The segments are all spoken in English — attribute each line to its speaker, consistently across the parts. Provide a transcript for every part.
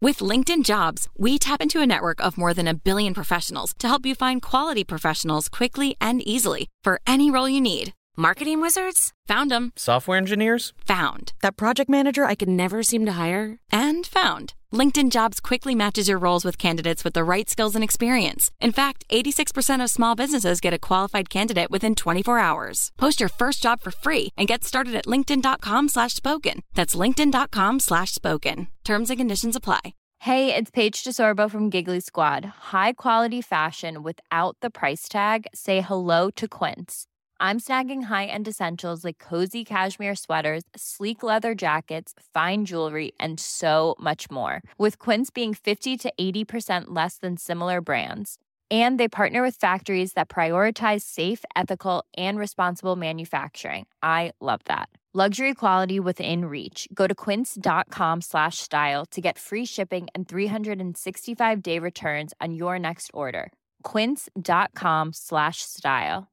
Speaker 1: With LinkedIn Jobs, we tap into a network of more than 1 billion professionals to help you find quality professionals quickly and easily for any role you need. Marketing wizards? Found them.
Speaker 2: Software engineers?
Speaker 1: Found. That project manager I could never seem to hire? And found. LinkedIn Jobs quickly matches your roles with candidates with the right skills and experience. In fact, 86% of small businesses get a qualified candidate within 24 hours. Post your first job for free and get started at linkedin.com/spoken. That's linkedin.com/spoken. Terms and conditions apply.
Speaker 3: Hey, it's Paige DeSorbo from Giggly Squad. High quality fashion without the price tag. Say hello to Quince. I'm snagging high-end essentials like cozy cashmere sweaters, sleek leather jackets, fine jewelry, and so much more. With Quince being 50 to 80% less than similar brands. And they partner with factories that prioritize safe, ethical, and responsible manufacturing. I love that. Luxury quality within reach. Go to quince.com/style to get free shipping and 365-day returns on your next order. Quince.com/style.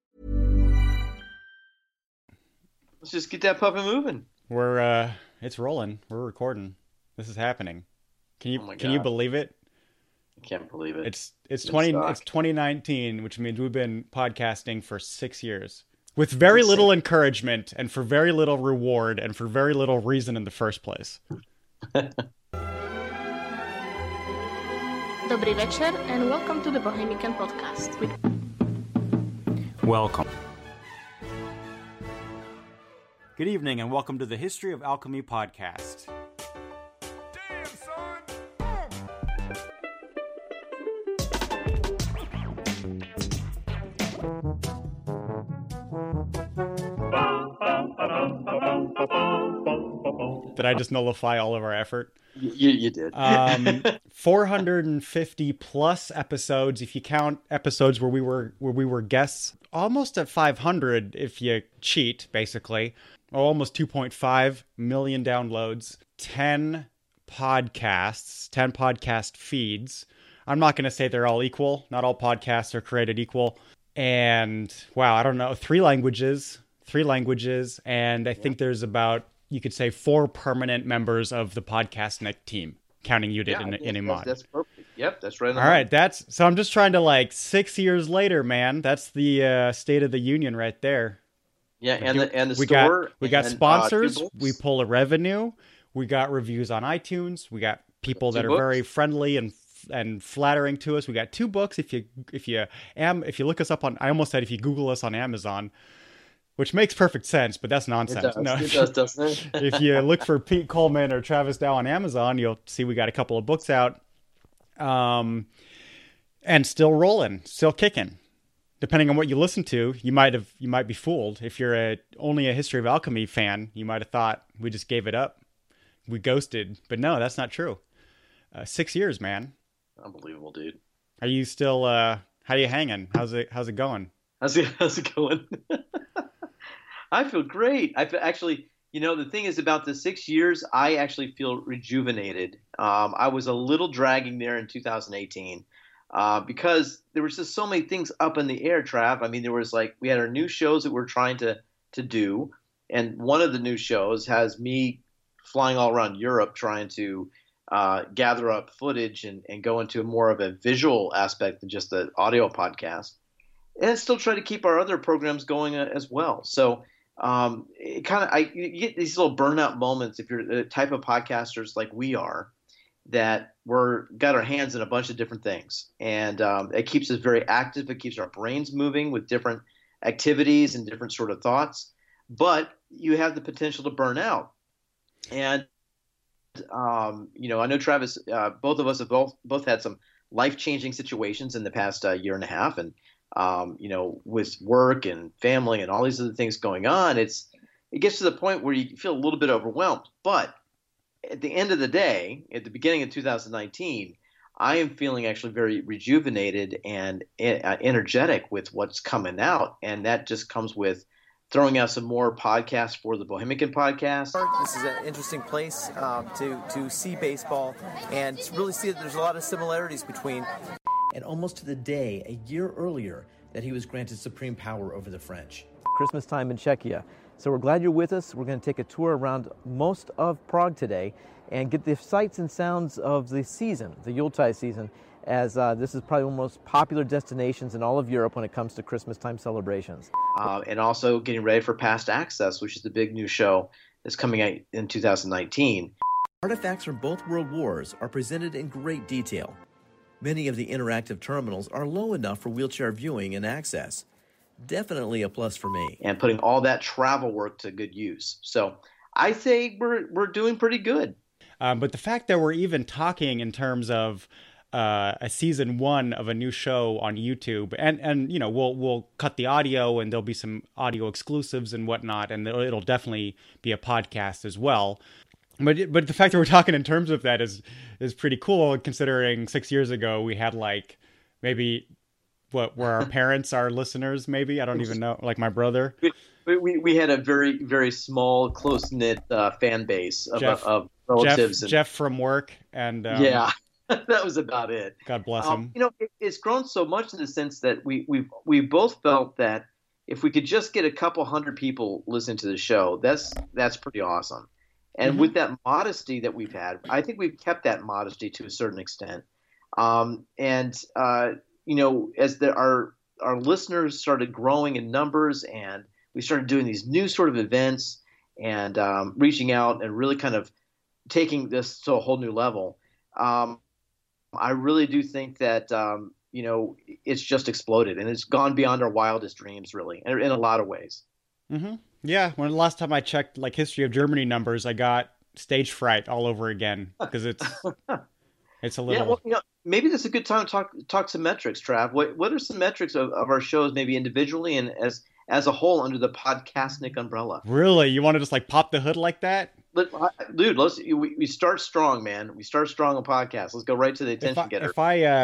Speaker 4: Let's just get that puppy moving.
Speaker 5: It's rolling. We're recording. This is happening. Can you believe it?
Speaker 4: I can't believe it.
Speaker 5: It's 2019, which means we've been podcasting for 6 years with very little encouragement and for very little reward and for very little reason in the first place.
Speaker 6: Dobry večer and welcome to the Bohemican Podcast.
Speaker 5: Welcome. Good evening and welcome to the History of Alchemy podcast.
Speaker 7: Damn, son!
Speaker 5: Did I just nullify all of our effort?
Speaker 4: You did.
Speaker 5: 450 plus episodes if you count episodes where we were guests. Almost at 500 if you cheat, basically. Almost 2.5 million downloads. 10 podcasts, 10 podcast feeds. I'm not going to say they're all equal. Not all podcasts are created equal. And wow, I don't know, 3 languages. And I think there's about, you could say, 4 permanent members of the Podcastnik team, counting you did in Iman.
Speaker 4: That's perfect. Yep, that's right.
Speaker 5: All right, so I'm just trying to 6 years later, man. That's the State of the Union right there.
Speaker 4: Yeah, and the store.
Speaker 5: We got sponsors. We pull a revenue. We got reviews on iTunes. We got people that are very friendly and flattering to us. We got 2 books. If you look us up on, I almost said if you Google us on Amazon, which makes perfect sense, but that's nonsense.
Speaker 4: It does, doesn't it?
Speaker 5: If you look for Pete Coleman or Travis Dow on Amazon, you'll see we got a couple of books out, and still rolling, still kicking. Depending on what you listen to, you might be fooled. If you're only a History of Alchemy fan, you might have thought we just gave it up, we ghosted. But no, that's not true. 6 years, man.
Speaker 4: Unbelievable, dude.
Speaker 5: Are you still? How are you hanging? How's it going?
Speaker 4: How's it going? I feel great. I feel actually. The thing is about the 6 years, I actually feel rejuvenated. I was a little dragging there in 2018. Because there was just so many things up in the air, Trav. I mean, there was we had our new shows that we're trying to do. And one of the new shows has me flying all around Europe trying to gather up footage and go into more of a visual aspect than just the audio podcast. And still try to keep our other programs going as well. So you get these little burnout moments if you're the type of podcasters like we are, that we're got our hands in a bunch of different things, and it keeps us very active. It keeps our brains moving with different activities and different sort of thoughts, but you have the potential to burn out. And I know Travis, both of us have both had some life-changing situations in the past year and a half, and with work and family and all these other things going on, it gets to the point where you feel a little bit overwhelmed. But at the end of the day, at the beginning of 2019, I am feeling actually very rejuvenated and energetic with what's coming out. And that just comes with throwing out some more podcasts for the Bohemican Podcast.
Speaker 8: This is an interesting place to see baseball and to really see that there's a lot of similarities between.
Speaker 9: And almost to the day, a year earlier, that he was granted supreme power over the French.
Speaker 8: Christmas time in Czechia. So we're glad you're with us. We're going to take a tour around most of Prague today and get the sights and sounds of the season, the Yuletide season, as this is probably one of the most popular destinations in all of Europe when it comes to Christmas time celebrations.
Speaker 4: And also getting ready for Past Access, which is the big new show that's coming out in 2019.
Speaker 8: Artifacts from both world wars are presented in great detail. Many of the interactive terminals are low enough for wheelchair viewing and access. Definitely a plus for me.
Speaker 4: And putting all that travel work to good use. So I say we're doing pretty good.
Speaker 5: But the fact that we're even talking in terms of a season 1 of a new show on YouTube, and you know, we'll cut the audio and there'll be some audio exclusives and whatnot, and it'll definitely be a podcast as well. But the fact that we're talking in terms of that is pretty cool, considering 6 years ago we had like maybe where our parents are listeners, maybe, I don't even know, like my brother.
Speaker 4: We had a very, very small, close-knit fan base of relatives.
Speaker 5: Jeff from work, and
Speaker 4: yeah, that was about it.
Speaker 5: God bless him.
Speaker 4: You know, it's grown so much in the sense that we both felt that if we could just get a couple hundred people listening to the show, that's pretty awesome. And with that modesty that we've had, I think we've kept that modesty to a certain extent. You know, as our listeners started growing in numbers, and we started doing these new sort of events and reaching out and really kind of taking this to a whole new level, I really do think that, you know, it's just exploded, and it's gone beyond our wildest dreams, really, in a lot of ways.
Speaker 5: Mm-hmm. Yeah, when the last time I checked like History of Germany numbers, I got stage fright all over again, because it's a little.
Speaker 4: Yeah, well, you know, maybe this is a good time to talk some metrics, Trav. What are some metrics of our shows, maybe individually and as a whole under the Podcastnik umbrella?
Speaker 5: Really, you want to just like pop the hood like that?
Speaker 4: Dude, we start strong, man. We start strong on podcasts. Let's go right to the attention getter.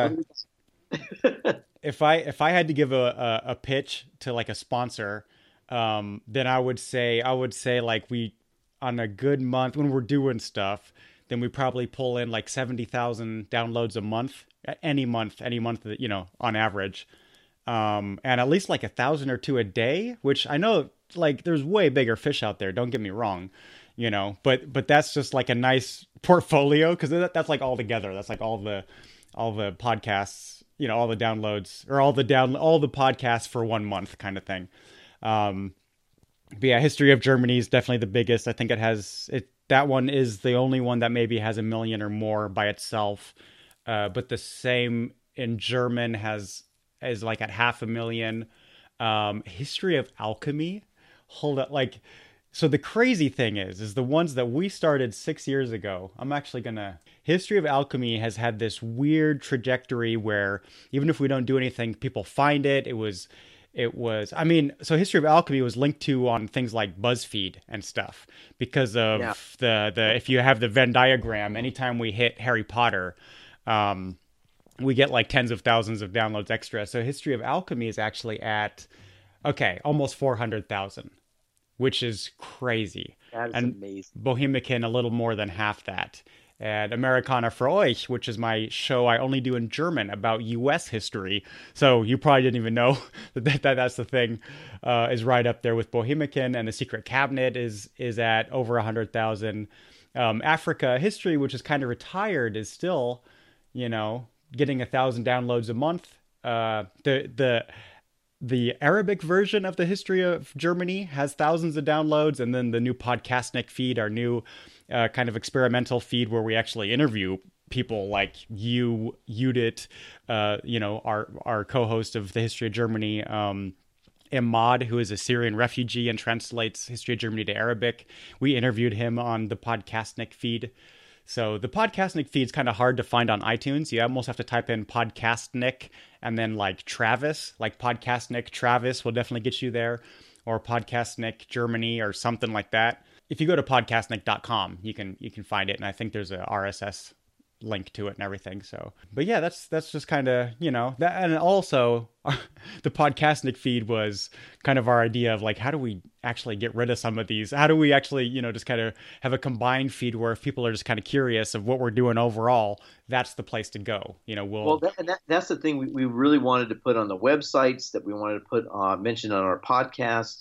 Speaker 5: If I had to give a pitch to like a sponsor, then I would say like, we, on a good month when we're doing stuff, then we probably pull in like 70,000 downloads a month, any month, you know, on average. And at least like 1,000 or 2 a day, which I know like there's way bigger fish out there. Don't get me wrong, you know, but that's just like a nice portfolio, because that's like all together. That's like all the podcasts, you know, all the downloads, or all the podcasts for 1 month kind of thing. But yeah, History of Germany is definitely the biggest. I think that one is the only one that maybe has 1 million or more by itself. But the same in German is like at 500,000. History of Alchemy, hold up, like, so the crazy thing is the ones that we started 6 years ago. History of Alchemy has had this weird trajectory where even if we don't do anything, people find it. I mean, so History of Alchemy was linked to on things like BuzzFeed and stuff because of the if you have the Venn diagram, anytime we hit Harry Potter, we get like tens of thousands of downloads extra. So History of Alchemy is actually at, almost 400,000, which is crazy.
Speaker 4: That is amazing.
Speaker 5: Bohemican, a little more than half that. And Amerikaner für euch, which is my show I only do in German about U.S. history. So you probably didn't even know that's the thing, is right up there with Bohemican. And The Secret Cabinet is at over 100,000. Africa History, which is kind of retired, is still, you know, getting 1,000 downloads a month. The Arabic version of the History of Germany has thousands of downloads, and then the new Podcastnik feed, our new kind of experimental feed where we actually interview people like you, Judith, you know, our co-host of the History of Germany, Imad, who is a Syrian refugee and translates History of Germany to Arabic. We interviewed him on the Podcastnik feed. So the Podcastnik feed's kind of hard to find on iTunes. You almost have to type in Podcastnik and then like Travis, like Podcastnik Travis will definitely get you there, or Podcastnik Germany or something like that. If you go to podcastnik.com, you can find it, and I think there's a RSS link to it and everything. So, but yeah, that's just kind of, you know, that. And also the Podcastnik feed was kind of our idea of like, how do we actually get rid of some of these? How do we actually, you know, just kind of have a combined feed where if people are just kind of curious of what we're doing overall, that's the place to go. You know,
Speaker 4: that's the thing we really wanted to put on the websites, that we wanted to put mention on our podcasts,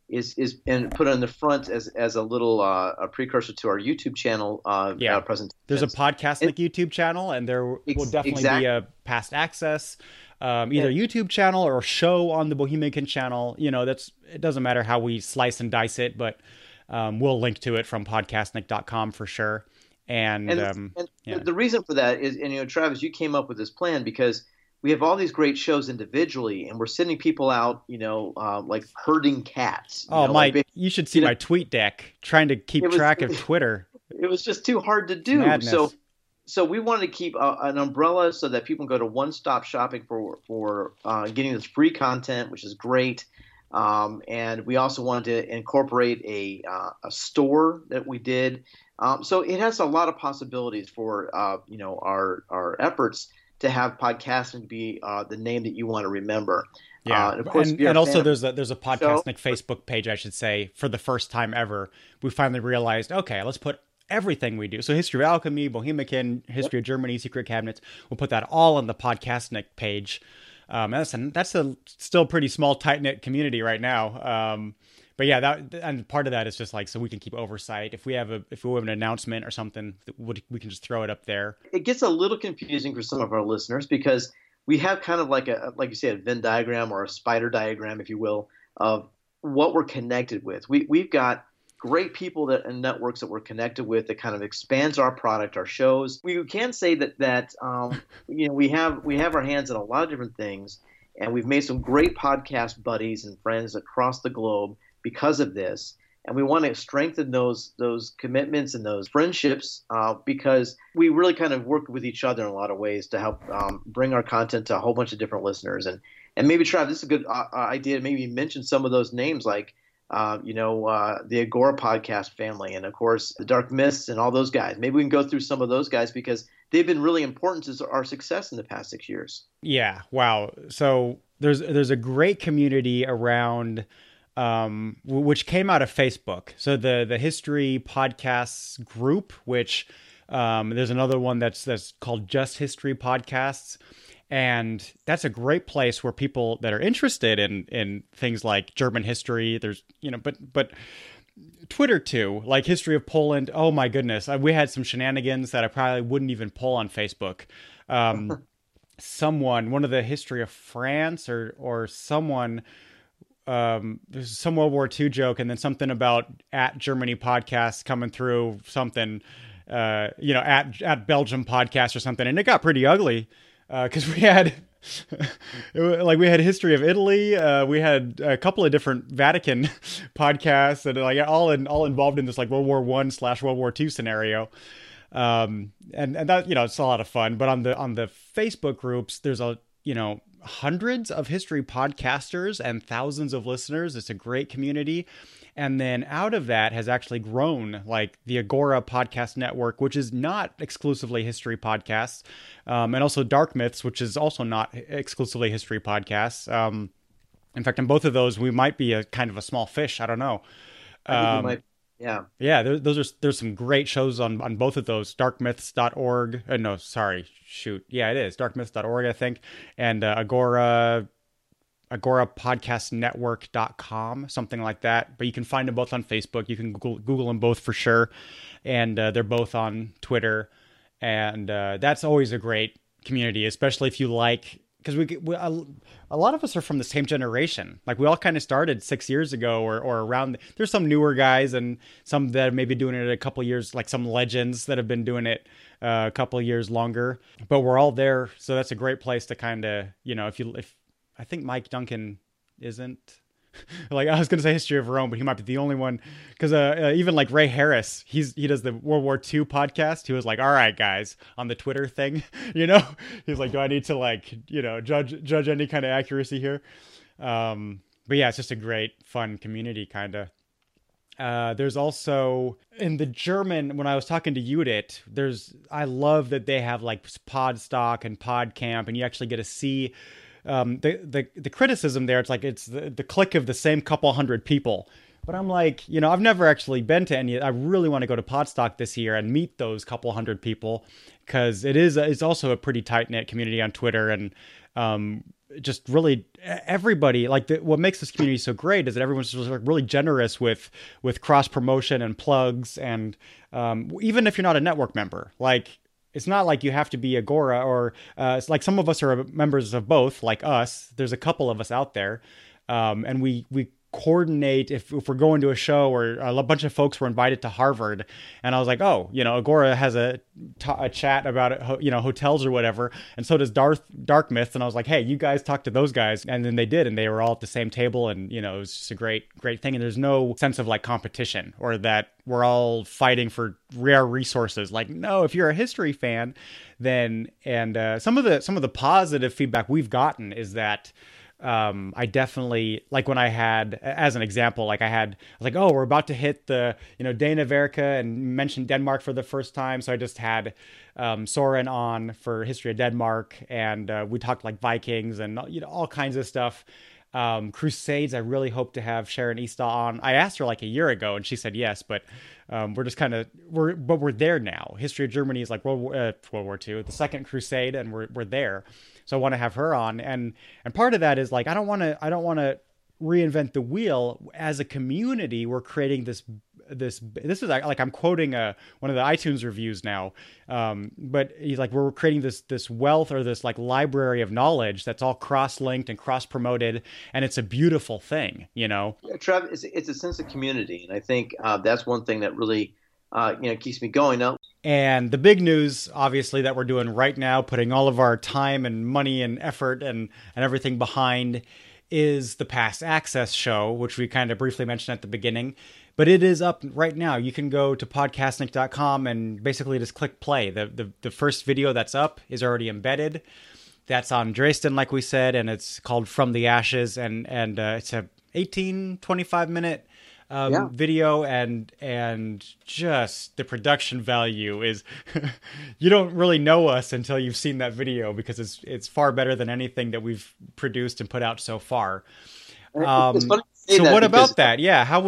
Speaker 4: is and put on the front as a little a precursor to our YouTube channel presentation.
Speaker 5: There's a Podcastnik YouTube channel, and there will definitely be a past access, either YouTube channel or show on the Bohemian channel. You know, it doesn't matter how we slice and dice it, but we'll link to it from podcastnik.com for sure. And the reason for that is, and Travis, you came up with this plan because we have all these great shows individually, and we're sending people out, like herding cats. Mike, you should see my tweet deck trying to keep track of Twitter.
Speaker 4: It was just too hard to do.
Speaker 5: Madness.
Speaker 4: So we wanted to keep an umbrella so that people can go to one-stop shopping for getting this free content, which is great. And we also wanted to incorporate a store that we did. So it has a lot of possibilities for our efforts to have podcasting be the name that you want to remember.
Speaker 5: Yeah, and of course, and also there's a Podcastnik Facebook page, I should say. For the first time ever, we finally realized, okay, let's put everything we do. So History of Alchemy, Bohemian, History of Germany, Secret Cabinets. We'll put that all on the Podcastnik page. That's a still pretty small, tight-knit community right now. But yeah, and part of that is just like so we can keep oversight. If we have an announcement or something, we can just throw it up there.
Speaker 4: It gets a little confusing for some of our listeners because we have kind of like you say, a Venn diagram or a spider diagram, if you will, of what we're connected with. We've got great people and networks that we're connected with that kind of expands our product, our shows. We can say that we have our hands in a lot of different things, and we've made some great podcast buddies and friends across the globe because of this. And we want to strengthen those commitments and those friendships because we really kind of work with each other in a lot of ways to help bring our content to a whole bunch of different listeners. And maybe, Trav, this is a good idea to maybe mention some of those names like the Agora podcast family, and of course the Dark Myths and all those guys. Maybe we can go through some of those guys because they've been really important to our success in the past 6 years.
Speaker 5: Yeah. Wow. So there's a great community around, which came out of Facebook. So the History Podcasts group, which there's another one that's called Just History Podcasts. And that's a great place where people that are interested in things like German history, there's, but Twitter too, like History of Poland. Oh my goodness. We had some shenanigans that I probably wouldn't even pull on Facebook. One of the History of France or someone, there's some World War II joke and then something about at Germany podcasts coming through something, at Belgium podcast or something. And it got pretty ugly. Because we had History of Italy, we had a couple of different Vatican podcasts, and like all involved in this like World War I/World War II scenario, and that it's a lot of fun. But on the Facebook groups, there's hundreds of history podcasters and thousands of listeners. It's a great community. And then out of that has actually grown like the Agora podcast network, which is not exclusively history podcasts, and also Dark Myths, which is also not exclusively history podcasts. In fact, in both of those, we might be a kind of a small fish. I don't know.
Speaker 4: I think we might. Yeah.
Speaker 5: Yeah. There's some great shows on both of those. Darkmyths.org. Yeah, it is darkmyths.org, I think. And agorapodcastnetwork.com, something like that. But you can find them both on Facebook. You can Google them both for sure. And they're both on Twitter. And that's always a great community, especially if you like, because a lot of us are from the same generation. Like we all kind of started 6 years ago or around. There's some newer guys and some that have maybe doing it a couple years, like some legends that have been doing it a couple of years longer. But we're all there. So that's a great place to kind of, if I think Mike Duncan isn't like, I was going to say History of Rome, but he might be the only one. Because even like Ray Harris, he does the World War II podcast. He was like, all right, guys, on the Twitter thing, he's like, do I need to judge any kind of accuracy here? But yeah, it's just a great, fun community kind of. There's also in the German, when I was talking to Judith, I love that they have like Podstock and PodCamp, and you actually get to see the criticism there. It's like it's the clique of the same couple hundred people. But I'm like, I've never actually been to any. I really want to go to Podstock this year and meet those couple hundred people because it's also a pretty tight knit community on Twitter, and just really everybody, like what makes this community so great is that everyone's just like really generous with cross promotion and plugs. And even if you're not a network member, like, it's not like you have to be Agora or it's like some of us are members of both, like us. There's a couple of us out there. And we coordinate if we're going to a show, or a bunch of folks were invited to Harvard. And I was like, oh, Agora has a chat about it, hotels or whatever. And so does Dark Myth. And I was like, hey, you guys talk to those guys. And then they did, and they were all at the same table. And, it was just a great thing. And there's no sense of like competition or that we're all fighting for rare resources. Like, no, if you're a history fan, then, and some of the positive feedback we've gotten is that, I definitely, like when I had, as an example, I was like, oh, we're about to hit the, Dana Verka and mention Denmark for the first time. So I just had Soren on for History of Denmark, and we talked like Vikings and, all kinds of stuff. Crusades, I really hope to have Sharon Eastaugh on. I asked her like a year ago and she said yes, but we're just we're there now. History of Germany is like World War II, the Second Crusade, and we're there. So I want to have her on, and part of that is like I don't want to reinvent the wheel. As a community, we're creating this is like, I'm quoting one of the iTunes reviews now, but he's like, we're creating this wealth, or this like library of knowledge that's all cross-linked and cross-promoted, and it's a beautiful thing,
Speaker 4: Yeah, Trev, it's a sense of community, and I think that's one thing that really keeps me going. Now,
Speaker 5: and the big news, obviously, that we're doing right now, putting all of our time and money and effort and everything behind, is the Past Access show, which we kind of briefly mentioned at the beginning. But it is up right now. You can go to podcastnik.com and basically just click play. The first video that's up is already embedded. That's on Dresden, like we said, and it's called From the Ashes, and it's a 25 minute video, and just the production value is you don't really know us until you've seen that video, because it's far better than anything that we've produced and put out so far.
Speaker 4: It's funny.
Speaker 5: So what about that? Yeah, how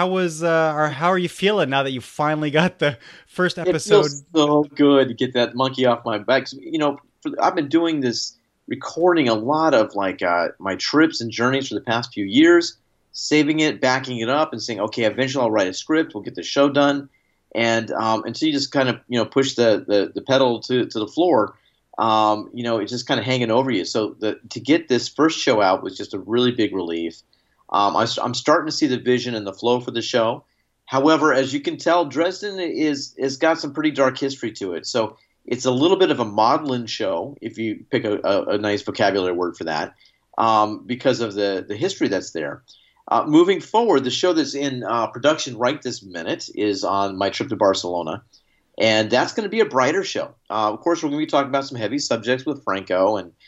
Speaker 5: are you feeling now that you finally got the first episode?
Speaker 4: It feels so good to get that monkey off my back. I've been doing this, recording a lot of like my trips and journeys for the past few years, saving it, backing it up, and saying, okay, eventually I'll write a script, we'll get the show done, and until you just kind of push the pedal to the floor, it's just kind of hanging over you. So to get this first show out was just a really big relief. I'm starting to see the vision and the flow for the show. However, as you can tell, Dresden is got some pretty dark history to it. So it's a little bit of a maudlin show, if you pick a nice vocabulary word for that, because of the history that's there. Moving forward, the show that's in production right this minute is on my trip to Barcelona, and that's going to be a brighter show. Of course, we're going to be talking about some heavy subjects with Franco and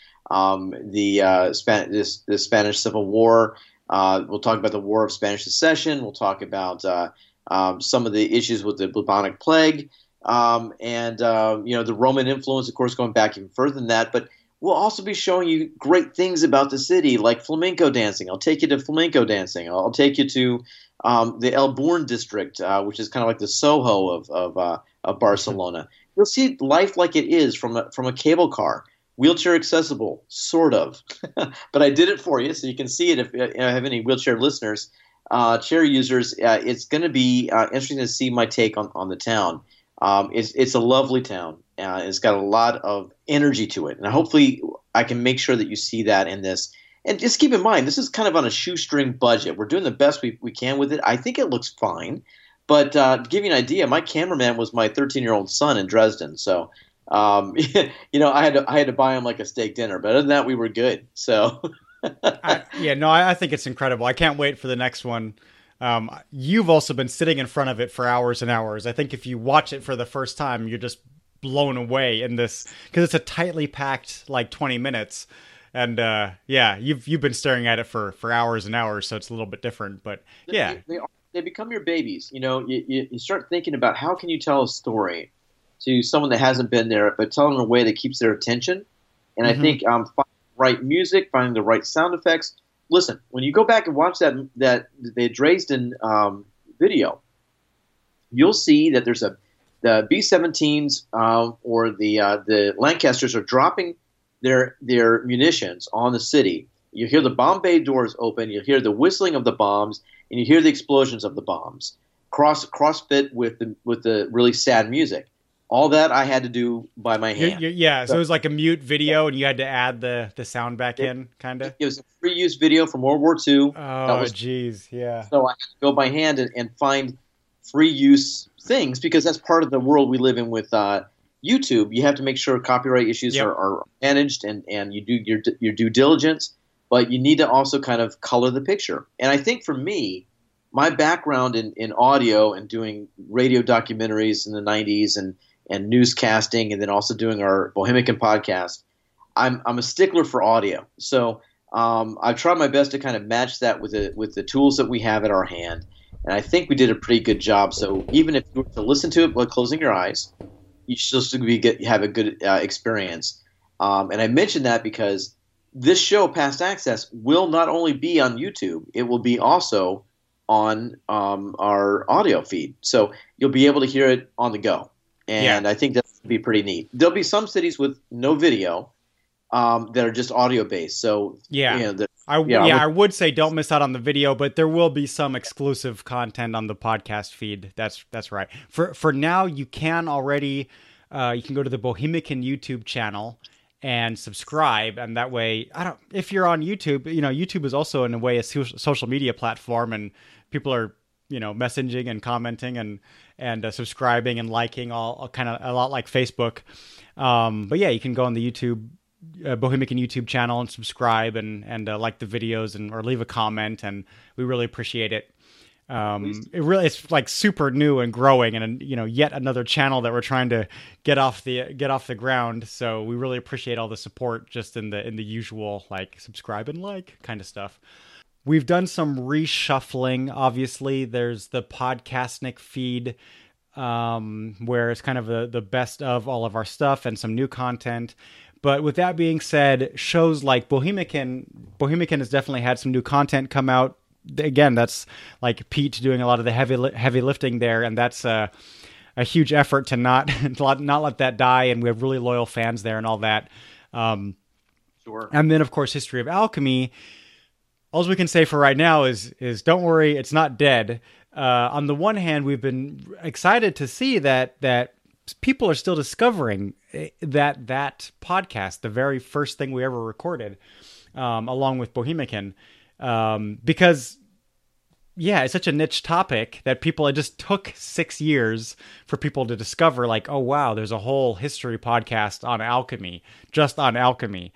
Speaker 4: the Spanish Civil War. We'll talk about the War of Spanish Succession. We'll talk about some of the issues with the bubonic plague, and the Roman influence, of course, going back even further than that. But we'll also be showing you great things about the city, like flamenco dancing. I'll take you to flamenco dancing. I'll take you to the El Bourne district, which is kind of like the Soho of Barcelona. You'll see life like it is from a cable car. Wheelchair accessible, sort of. But I did it for you, so you can see it if you have any wheelchair listeners, chair users. It's going to be interesting to see my take on the town. It's a lovely town. It's got a lot of energy to it. And hopefully I can make sure that you see that in this. And just keep in mind, this is kind of on a shoestring budget. We're doing the best we can with it. I think it looks fine. But to give you an idea, my cameraman was my 13-year-old son in Dresden. So I had to buy him like a steak dinner, but other than that, we were good. So,
Speaker 5: I think it's incredible. I can't wait for the next one. You've also been sitting in front of it for hours and hours. I think if you watch it for the first time, you're just blown away in this, because it's a tightly packed like 20 minutes. And you've been staring at it for hours and hours, so it's a little bit different. But yeah,
Speaker 4: they become your babies. You start thinking about how can you tell a story to someone that hasn't been there, but tell them in a way that keeps their attention. And I think finding the right music, finding the right sound effects. Listen, when you go back and watch the Dresden video, you'll see that there's the B-17s or the Lancasters are dropping their munitions on the city. You hear the bomb bay doors open, you hear the whistling of the bombs, and you hear the explosions of the bombs. Crossfit with the really sad music. All that I had to do by my hand.
Speaker 5: Yeah, so it was like a mute video, and you had to add the sound back in, kind of?
Speaker 4: It was a free use video from World War II.
Speaker 5: Oh, geez, yeah.
Speaker 4: So I had to go by hand and find free use things, because that's part of the world we live in with YouTube. You have to make sure copyright issues are managed, and you do your due diligence, but you need to also kind of color the picture. And I think for me, my background in audio and doing radio documentaries in the 90s and newscasting, and then also doing our Bohemican podcast, I'm a stickler for audio. So I've tried my best to kind of match that with the tools that we have at our hand, and I think we did a pretty good job. So even if you were to listen to it while closing your eyes, you should still have a good experience. And I mentioned that because this show, Past Access, will not only be on YouTube, it will be also on our audio feed. So you'll be able to hear it on the go. And I think that's going to be pretty neat. There'll be some cities with no video that are just audio based. So
Speaker 5: I would say don't miss out on the video, but there will be some exclusive content on the podcast feed. That's right. For now, you can already you can go to the Bohemican YouTube channel and subscribe, and that way, if you're on YouTube, YouTube is also in a way a social media platform, and people are messaging and commenting and subscribing and liking, all kind of a lot like Facebook. But yeah, you can go on the YouTube Bohemican YouTube channel and subscribe and like the videos or leave a comment, and we really appreciate it. It's like super new and growing, and yet another channel that we're trying to get off the ground. So we really appreciate all the support, just in the usual like subscribe and like kind of stuff. We've done some reshuffling. Obviously, there's the Podcastnik feed, where it's kind of the best of all of our stuff and some new content. But with that being said, shows like Bohemican has definitely had some new content come out. Again, that's like Pete doing a lot of the heavy lifting there, and that's a huge effort to not let that die. And we have really loyal fans there and all that.
Speaker 4: Sure.
Speaker 5: And then, of course, History of Alchemy. All we can say for right now is don't worry, it's not dead. On the one hand, we've been excited to see that people are still discovering that podcast, the very first thing we ever recorded, along with Bohemican, because it's such a niche topic that it just took 6 years for people to discover, like, oh wow, there's a whole history podcast on alchemy, just on alchemy.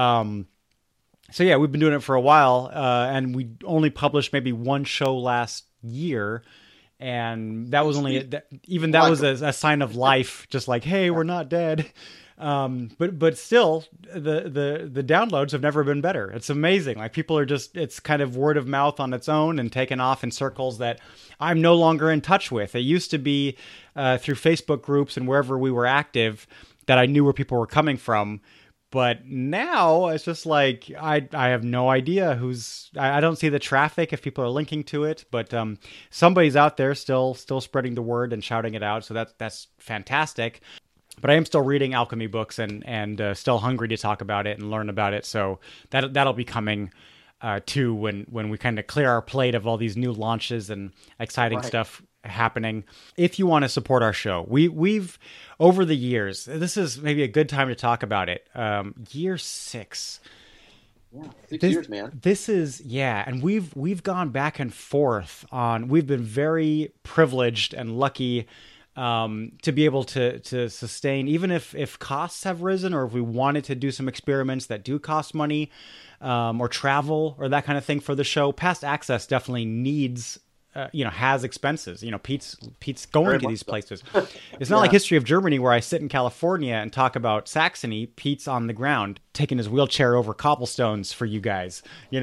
Speaker 5: So yeah, we've been doing it for a while, and we only published maybe one show last year, and that was only that was a sign of life, just like, hey, we're not dead. But still, the downloads have never been better. It's amazing. Like, people are it's kind of word of mouth on its own and taken off in circles that I'm no longer in touch with. It used to be through Facebook groups and wherever we were active that I knew where people were coming from. But now it's just like, I have no idea I don't see the traffic if people are linking to it, but somebody's out there still spreading the word and shouting it out. So that's fantastic. But I am still reading alchemy books and still hungry to talk about it and learn about it. So that'll be coming too when we kind of clear our plate of all these new launches and exciting stuff happening. If you want to support our show, we've over the years, this is maybe a good time to talk about it. Year 6.
Speaker 4: Yeah, 6 years, man.
Speaker 5: This is, and we've gone back and forth on. We've been very privileged and lucky to be able to sustain, even if costs have risen, or if we wanted to do some experiments that do cost money, or travel or that kind of thing for the show. Past Access definitely needs. Has expenses. Pete's going to these places. It's not like History of Germany, where I sit in California and talk about Saxony. Pete's on the ground taking his wheelchair over cobblestones for you guys.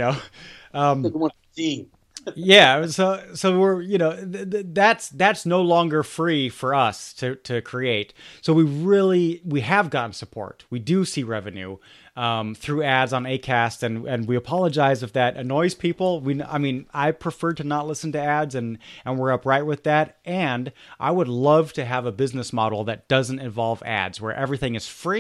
Speaker 5: Yeah, so we're that's no longer free for us to create. So we have gotten support. We do see revenue through ads on Acast, and we apologize if that annoys people. I prefer to not listen to ads, and we're upright with that. And I would love to have a business model that doesn't involve ads, where everything is free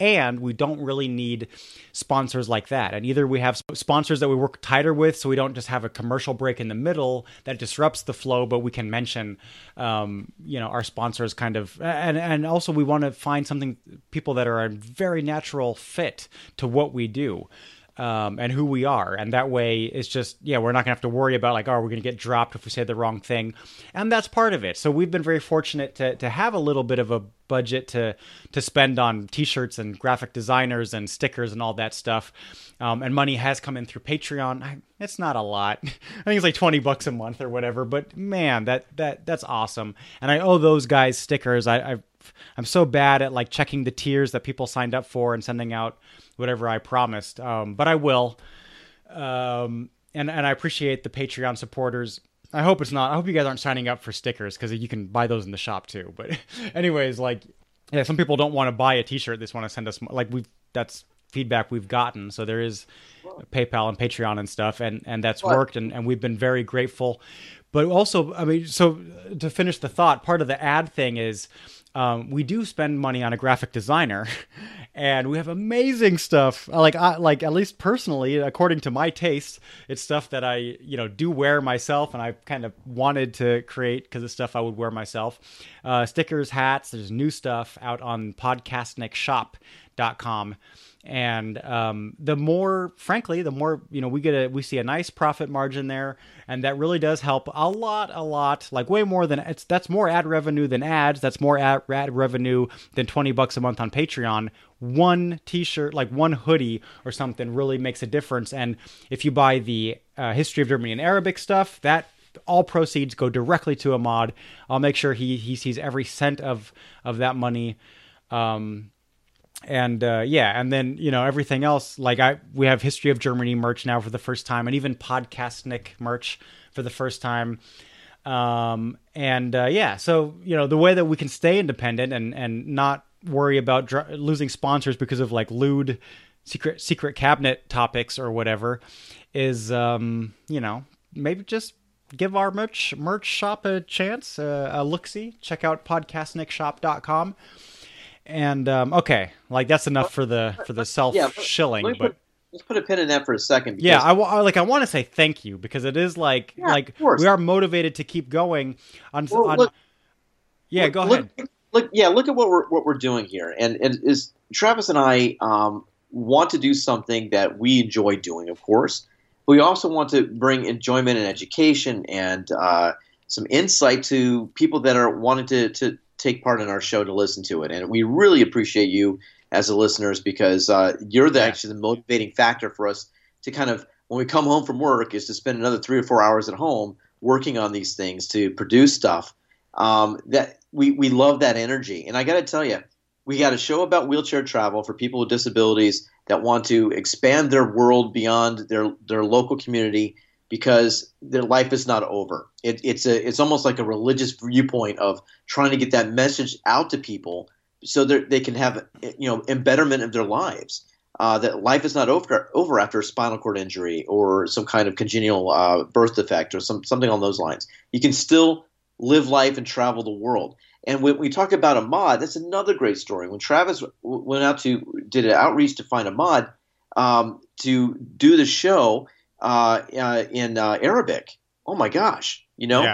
Speaker 5: and we don't really need sponsors like that. And either we have sponsors that we work tighter with, so we don't just have a commercial break in the middle that disrupts the flow, but we can mention, our sponsors kind of, and also we want to find people that are a very natural fit to what we do. And who we are. And that way it's just, we're not gonna have to worry about like, we're gonna get dropped if we say the wrong thing. And that's part of it. So we've been very fortunate to have a little bit of a budget to spend on t-shirts and graphic designers and stickers and all that stuff. And money has come in through Patreon. It's not a lot. I think it's like $20 a month or whatever, but man, that's awesome. And I owe those guys stickers. I'm so bad at like checking the tiers that people signed up for and sending out whatever I promised. But I will. And I appreciate the Patreon supporters. I hope you guys aren't signing up for stickers because you can buy those in the shop too. But anyways, some people don't want to buy a t-shirt. They just want to send us that's feedback we've gotten. So there is PayPal and Patreon and stuff, and that's worked. And we've been very grateful. But also, so to finish the thought, part of the ad thing is, we do spend money on a graphic designer, and we have amazing stuff. Like at least personally, according to my taste, it's stuff that I do wear myself, and I kind of wanted to create because it's stuff I would wear myself. Stickers, hats. There's new stuff out on podcastnicshop.com. And the more we see a nice profit margin there, and that really does help a lot, like way more than that's more ad revenue than ads. That's more ad revenue than $20 a month on Patreon. One t-shirt, like one hoodie or something, really makes a difference. And if you buy the History of Germany and Arabic stuff, that all proceeds go directly to Ahmad. I'll make sure he sees every cent of that money. And then everything else, we have History of Germany merch now for the first time, and even Podcastnik merch for the first time. So the way that we can stay independent and not worry about losing sponsors because of like lewd secret cabinet topics or whatever is maybe just give our merch shop a chance, a look-see. Check out podcastnicshop.com. And that's enough for the self-shilling.
Speaker 4: Let's put a pin in that for a second.
Speaker 5: Because, I want to say thank you, because it is we are motivated to keep going. Go ahead.
Speaker 4: Look at what we're doing here, and is Travis and I want to do something that we enjoy doing, of course. But we also want to bring enjoyment and education and some insight to people that are wanting to take part in our show to listen to it. And we really appreciate you as the listeners, because you're actually the motivating factor for us to kind of, when we come home from work, is to spend another 3 or 4 hours at home working on these things to produce stuff. That we love that energy. And I got to tell you, we got a show about wheelchair travel for people with disabilities that want to expand their world beyond their local community, because their life is not over. It's almost like a religious viewpoint of trying to get that message out to people so that they can have embetterment of their lives. That life is not over after a spinal cord injury or some kind of congenital birth defect or something on those lines. You can still live life and travel the world. And when we talk about Ahmad, that's another great story. When Travis did an outreach to find Ahmad to do the show in Arabic, oh my gosh,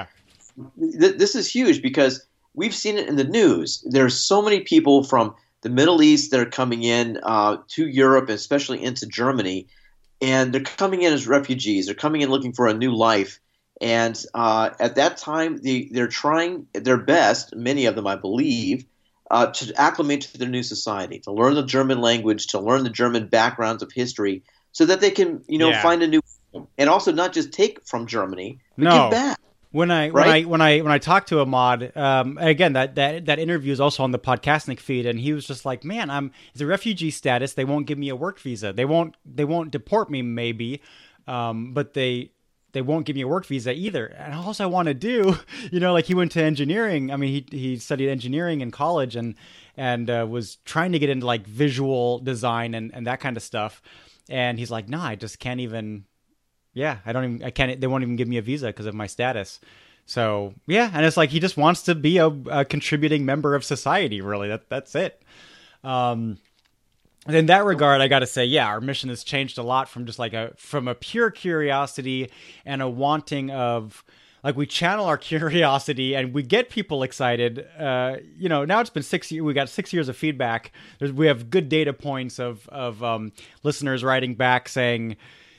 Speaker 4: this is huge, because we've seen it in the news. There's so many people from the Middle East that are coming in to Europe, especially into Germany, and they're coming in as refugees. They're coming in looking for a new life. And at that time, they're trying their best, many of them, I believe, to acclimate to their new society, to learn the German language, to learn the German backgrounds of history, so that they can, find a new home. And also not just take from Germany, but give back.
Speaker 5: When I talked to Ahmad, again, that interview is also on the Podcastnik feed, and he was just like, "Man, it's a refugee status. They won't give me a work visa. They won't deport me, maybe, but they won't give me a work visa either." And all I want to do, he went to engineering. I mean, he studied engineering in college and was trying to get into like visual design and that kind of stuff. And he's like, "No, I just can't even. Yeah, I can't. They won't even give me a visa because of my status." So yeah, and it's like he just wants to be a contributing member of society. Really, that's it. in that regard, I got to say, yeah, our mission has changed a lot from just like from a pure curiosity and a wanting of, like, we channel our curiosity and we get people excited. Now it's been 6 years. We got 6 years of feedback. We have good data points of listeners writing back saying,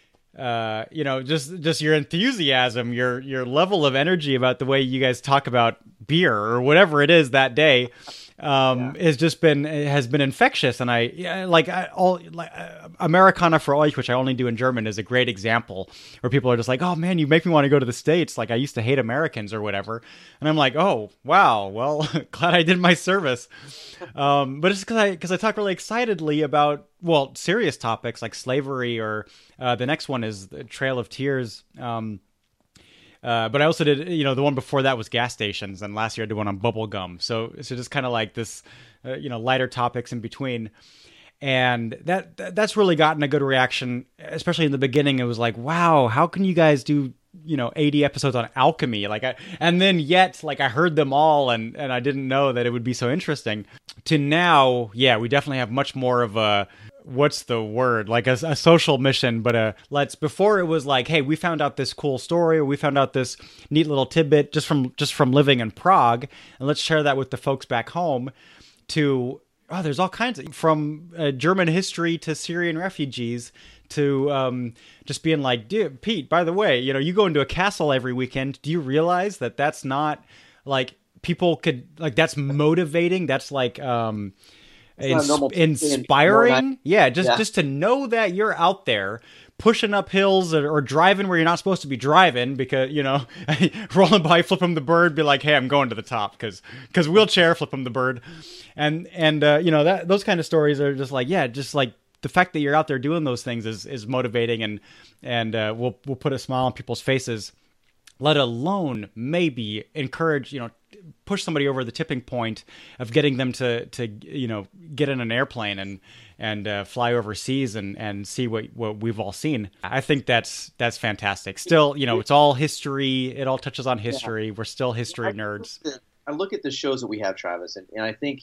Speaker 5: just your enthusiasm, your level of energy about the way you guys talk about beer or whatever it is that day, has been infectious. And Americana for Euch, which I only do in German, is a great example where people are just like, oh man, you make me want to go to the States. Like, I used to hate Americans or whatever. And I'm like, oh wow, well, glad I did my service. But it's because I talk really excitedly about, well, serious topics like slavery, or the next one is the Trail of Tears. But I also did, the one before that was gas stations, and last year I did one on bubble gum. So just kind of like this, lighter topics in between. And that's really gotten a good reaction, especially in the beginning. It was like, wow, how can you guys do, 80 episodes on alchemy? And then I heard them all, and I didn't know that it would be so interesting. To now, yeah, we definitely have much more of a, what's the word? Like a social mission, but before it was like, hey, we found out this cool story, or we found out this neat little tidbit just from living in Prague, and let's share that with the folks back home. To, oh, there's all kinds of, from German history to Syrian refugees to just being like, dude, Pete, by the way, you go into a castle every weekend. Do you realize that that's not like people could, like, that's motivating. That's like, inspiring. Just to know that you're out there pushing up hills or driving where you're not supposed to be driving, because rolling by, flip them the bird, be like, hey, I'm going to the top because wheelchair, flip them the bird, and that those kind of stories are just like the fact that you're out there doing those things is motivating, and will put a smile on people's faces, let alone maybe encourage, push somebody over the tipping point of getting them to get in an airplane and fly overseas and see what we've all seen. I think that's fantastic. Still, it's all history. It all touches on history. Yeah. We're still history nerds.
Speaker 4: I look at the shows that we have, Travis, and I think,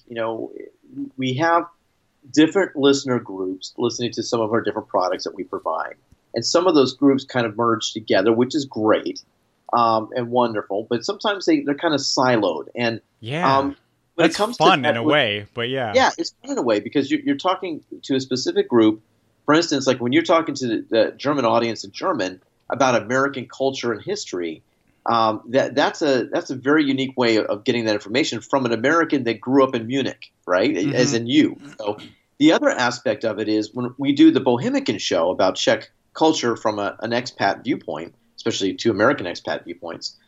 Speaker 4: we have different listener groups listening to some of our different products that we provide. And some of those groups kind of merge together, which is great. And wonderful, but sometimes they're kind of siloed, and when
Speaker 5: that's
Speaker 4: it comes
Speaker 5: fun
Speaker 4: to
Speaker 5: in a way. But yeah,
Speaker 4: it's fun in a way because you're talking to a specific group. For instance, like when you're talking to the German audience in German about American culture and history, that's a very unique way of getting that information from an American that grew up in Munich, right? Mm-hmm. As in you. So the other aspect of it is when we do the Bohemican show about Czech culture from an expat viewpoint, especially two American expat viewpoints.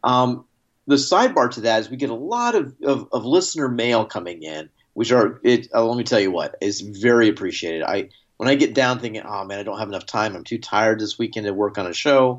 Speaker 4: The sidebar to that is we get a lot of listener mail coming in, which let me tell you what, is very appreciated. When I get down thinking, oh man, I don't have enough time, I'm too tired this weekend to work on a show,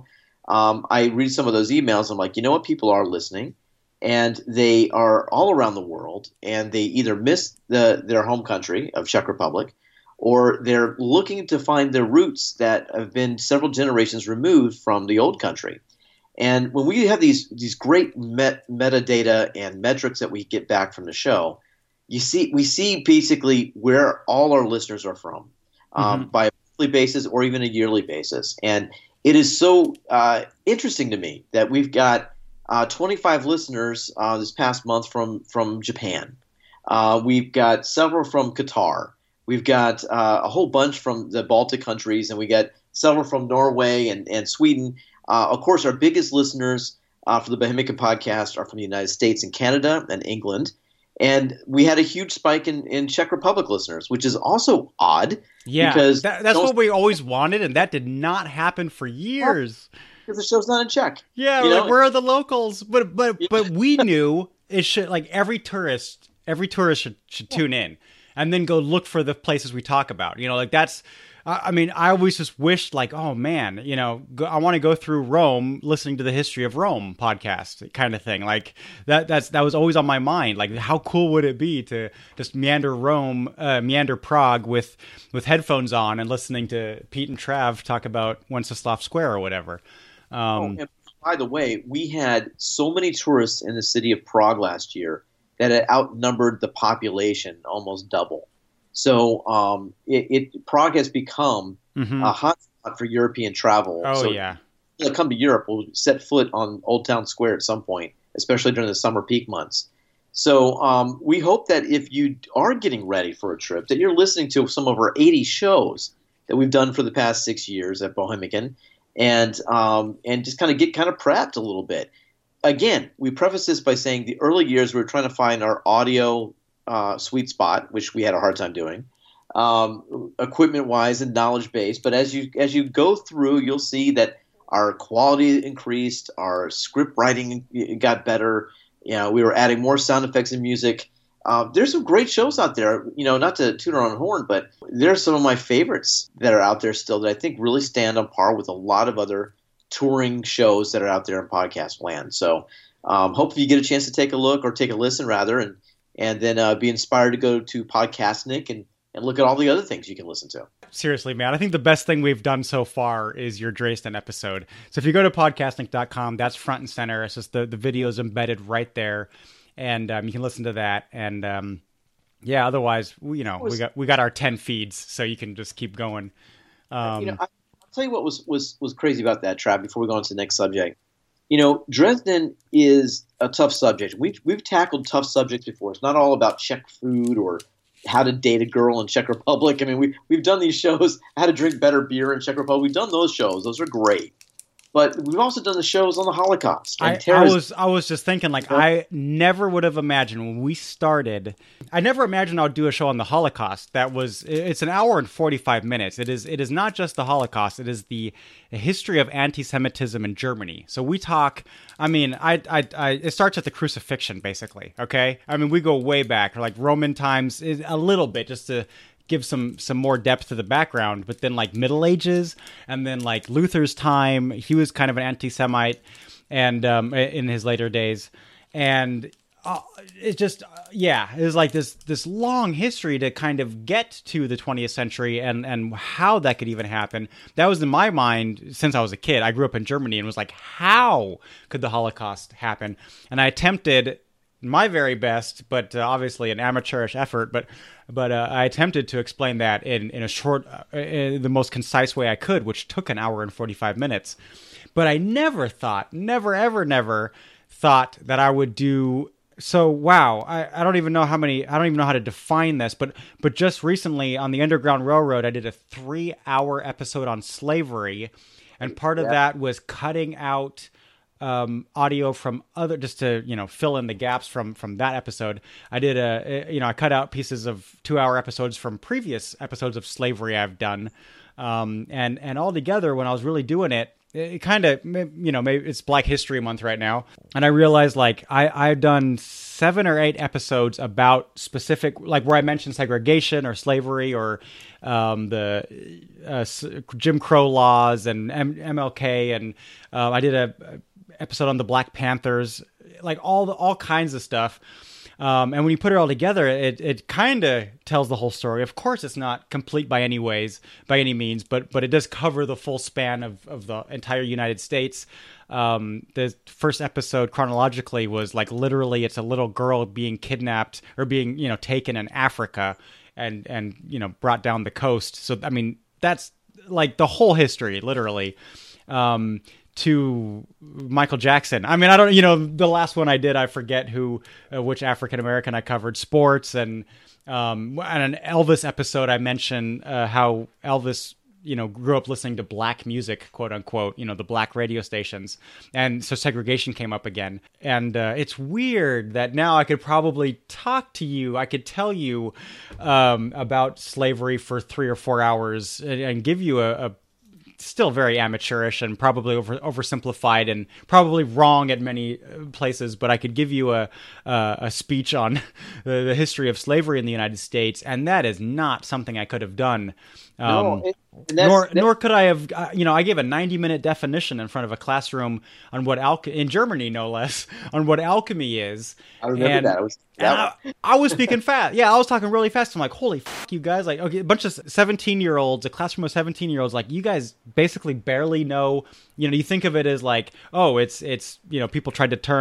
Speaker 4: I read some of those emails. I'm like, you know what, people are listening, and they are all around the world, and they either miss their home country of Czech Republic, or they're looking to find their roots that have been several generations removed from the old country. And when we have these great metadata and metrics that we get back from the show, we see basically where all our listeners are from, by a monthly basis or even a yearly basis. And it is so interesting to me that we've got 25 listeners this past month from Japan. We've got several from Qatar. We've got a whole bunch from the Baltic countries, and we got several from Norway and Sweden. Of course, our biggest listeners for the Bohemican podcast are from the United States and Canada and England. And we had a huge spike in Czech Republic listeners, which is also odd.
Speaker 5: Yeah,
Speaker 4: because
Speaker 5: that's what we always wanted, and that did not happen for years.
Speaker 4: Because the show's not in Czech.
Speaker 5: Yeah, like, where are the locals? But we knew it should, like, every tourist should tune in. And then go look for the places we talk about. That's, I always just wished, like, oh man, I want to go through Rome listening to the History of Rome podcast kind of thing. Like that was always on my mind. Like, how cool would it be to just meander Prague with headphones on and listening to Pete and Trav talk about Wenceslav Square or whatever.
Speaker 4: And by the way, we had so many tourists in the city of Prague last year that it outnumbered the population almost double. So Prague has become a hotspot for European travel.
Speaker 5: Oh,
Speaker 4: so
Speaker 5: yeah.
Speaker 4: People that come to Europe will set foot on Old Town Square at some point, especially during the summer peak months. So we hope that if you are getting ready for a trip, that you're listening to some of our 80 shows that we've done for the past 6 years at Bohemican, and just kind of get prepped a little bit. Again, we preface this by saying the early years we were trying to find our audio sweet spot, which we had a hard time doing, equipment-wise and knowledge base. But as you go through, you'll see that our quality increased, our script writing got better. We were adding more sound effects and music. There's some great shows out there. Not to toot our own horn, but there's some of my favorites that are out there still that I think really stand on par with a lot of other touring shows that are out there in podcast land. So hopefully you get a chance to take a look, or take a listen rather, and then be inspired to go to Podcastnik and look at all the other things you can listen to.
Speaker 5: Seriously, man, I think the best thing we've done so far is your Dresden episode. So if you go to podcastnik.com, that's front and center. It's just the video is embedded right there, and you can listen to that. And otherwise, we got our 10 feeds, so you can just keep going.
Speaker 4: I'll tell you what was crazy about that, Trav, before we go on to the next subject. Dresden is a tough subject. We've tackled tough subjects before. It's not all about Czech food or how to date a girl in Czech Republic. I mean, we've done these shows, how to drink better beer in Czech Republic. We've done those shows. Those are great. But we've also done the shows on the Holocaust. And
Speaker 5: I was just thinking, I never would have imagined when we started. I never imagined I'd do a show on the Holocaust. It's an hour and 45 minutes. It is not just the Holocaust. It is the history of anti-Semitism in Germany. So we talk. I mean, it starts at the crucifixion, basically. Okay, I mean, we go way back, like Roman times, a little bit, just to give some more depth to the background, but then Middle Ages, and then Luther's time. He was kind of an anti-Semite, and in his later days, and it just it was this long history to kind of get to the 20th century and how that could even happen. That was in my mind since I was a kid. I grew up in Germany and was like, how could the Holocaust happen? And I attempted my very best, but obviously an amateurish effort, but I attempted to explain that in a short, the most concise way I could, which took an hour and 45 minutes. But I never thought that I would do so. Wow, I don't even know how to define this, but just recently on the Underground Railroad, I did a 3-hour episode on slavery, and part of that was cutting out audio from other, just to fill in the gaps from that episode. I did I cut out pieces of 2-hour episodes from previous episodes of slavery I've done, and all together, when I was really doing it kind of, maybe it's Black History Month right now, and I realized I've done 7 or 8 episodes about specific, where I mentioned segregation or slavery or the Jim Crow laws and MLK, and I did a episode on the Black Panthers, all kinds of stuff. And when you put it all together, it kind of tells the whole story. Of course, it's not complete by any means, but it does cover the full span of the entire United States. The first episode chronologically was literally it's a little girl being kidnapped or being, taken in Africa and brought down the coast. So, I mean, that's the whole history, literally. To Michael Jackson. I mean, I don't, the last one I did, I forget which African-American I covered, sports, and an Elvis episode, I mentioned how Elvis, grew up listening to black music, quote unquote, the black radio stations. And so segregation came up again. And it's weird that now I could probably talk to you. I could tell you about slavery for 3 or 4 hours and give you a still very amateurish and probably oversimplified and probably wrong at many places, but I could give you a speech on the history of slavery in the United States, and that is not something I could have done. Nor could I have, I gave a 90-minute definition in front of a classroom on what in Germany, no less, on what alchemy is.
Speaker 4: I remember
Speaker 5: I was speaking fast. Yeah, I was talking really fast. I'm like, holy fuck, you guys. Okay, a bunch of 17-year-olds, a classroom of 17-year-olds, you guys basically barely know, you think of it as oh, it's people tried to turn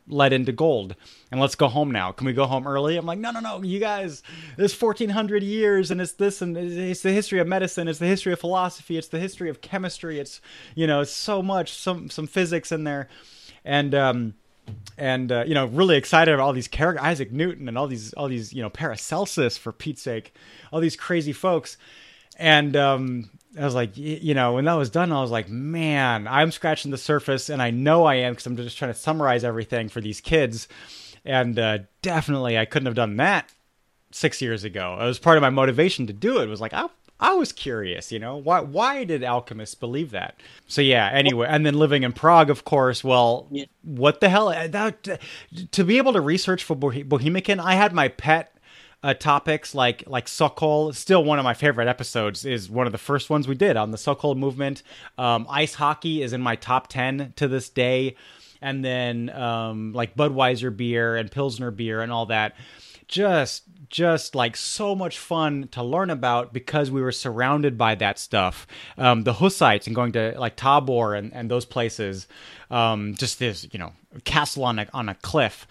Speaker 5: led into gold. And let's go home now. Can we go home early? I'm like, no, you guys, there's 1400 years and it's this, and it's the history of medicine. It's the history of philosophy. It's the history of chemistry. It's, it's so much, some physics in there. And really excited about all these characters, Isaac Newton and all these, Paracelsus, for Pete's sake, all these crazy folks. And, I was like, when that was done, I was like, man, I'm scratching the surface, and I know I am, because I'm just trying to summarize everything for these kids. And definitely, I couldn't have done that 6 years ago. It was part of my motivation to do it. It was like, I was curious, why did alchemists believe that? So yeah, anyway, and then living in Prague, of course. Well, yeah. What the hell? To be able to research for Bohemican, I had my pet topics like Sokol. Still one of my favorite episodes is one of the first ones we did on the Sokol movement. Ice hockey is in my top 10 to this day. And then like Budweiser beer and Pilsner beer and all that. Just like so much fun to learn about, because we were surrounded by that stuff. The Hussites, and going to like Tabor and those places. Just this, castle on a cliff.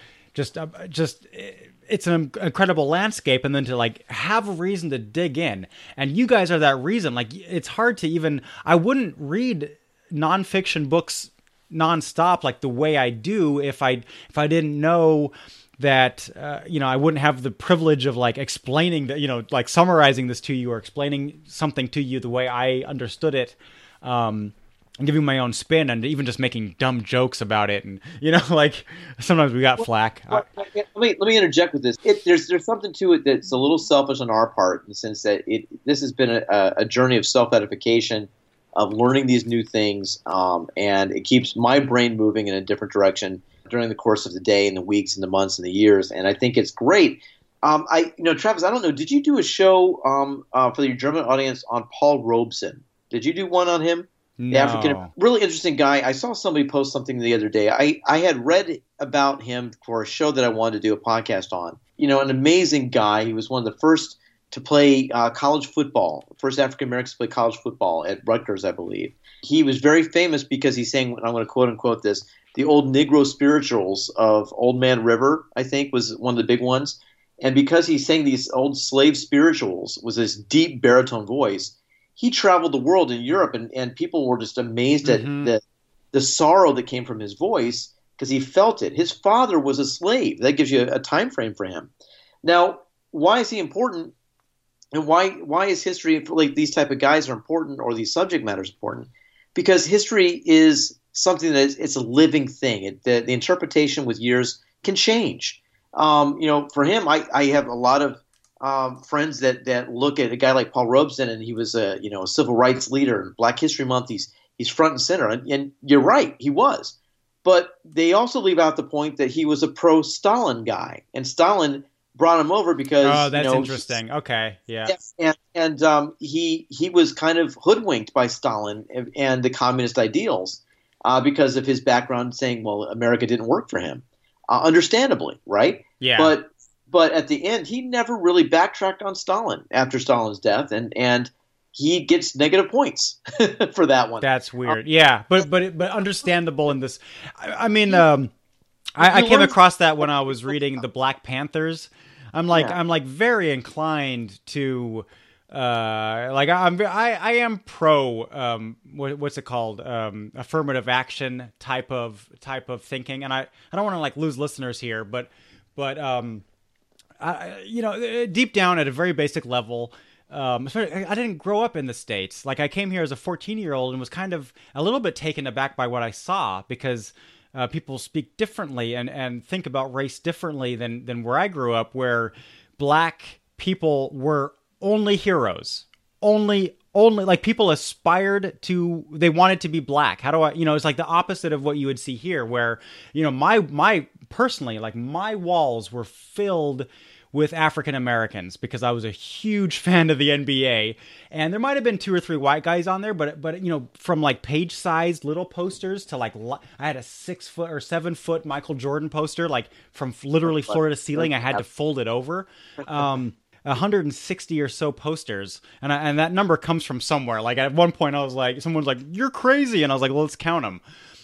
Speaker 5: It's an incredible landscape, and then to like have a reason to dig in. And you guys are that reason. Like, it's hard to even, I wouldn't read nonfiction books nonstop like the way I do if I didn't know that, I wouldn't have the privilege of like explaining that, like summarizing this to you or explaining something to you the way I understood it. And giving my own spin, and even just making dumb jokes about it, and like sometimes we got flack.
Speaker 4: Let me interject with this. There's something to it that's a little selfish on our part, in the sense that this has been a journey of self-edification, of learning these new things, and it keeps my brain moving in a different direction during the course of the day and the weeks and the months and the years, and I think it's great. Travis, I don't know, did you do a show for your German audience on Paul Robeson? Did you do one on him? The African, really interesting guy. I saw somebody post something the other day. I had read about him for a show that I wanted to do a podcast on. An amazing guy. He was one of the first to play college football, first African Americans to play college football at Rutgers, I believe. He was very famous because he sang, I'm going to quote unquote this, the old Negro spirituals of Old Man River, I think, was one of the big ones. And because he sang these old slave spirituals with this deep baritone voice, he traveled the world in Europe, and people were just amazed at the sorrow that came from his voice, because he felt it. His father was a slave. That gives you a time frame for him. Now, why is he important, and why is history, like these type of guys are important, or these subject matters important? Because history is something it's a living thing. The interpretation with years can change. For him, I have a lot of friends that look at a guy like Paul Robeson, and he was a civil rights leader in Black History Month. He's front and center, and you're right, he was. But they also leave out the point that he was a pro-Stalin guy, and Stalin brought him over because
Speaker 5: that's interesting. Okay, yeah,
Speaker 4: and he was kind of hoodwinked by Stalin and the communist ideals because of his background, saying, well, America didn't work for him, understandably, right?
Speaker 5: Yeah,
Speaker 4: But at the end, he never really backtracked on Stalin after Stalin's death, and he gets negative points for that one.
Speaker 5: That's weird. Yeah, but understandable in this. I came across that when I was reading the Black Panthers. I'm very inclined to I am pro what's it called, affirmative action type of thinking, and I don't want to like lose listeners here, but deep down at a very basic level, I didn't grow up in the States. Like, I came here as a 14-year-old and was kind of a little bit taken aback by what I saw, because people speak differently and think about race differently than where I grew up, where Black people were only heroes, only like people aspired to, they wanted to be Black. How do I, it's like the opposite of what you would see here, where, my personally, like, my walls were filled with African Americans because I was a huge fan of the NBA, and there might have been 2 or 3 white guys on there, but from like page-sized little posters to like, I had a 6 foot or 7 foot Michael Jordan poster, like from literally floor to ceiling. I had to fold it over. 160 or so posters, and that number comes from somewhere. Like, at one point I was like, someone's like, "You're crazy," and I was like, "Well, let's count them."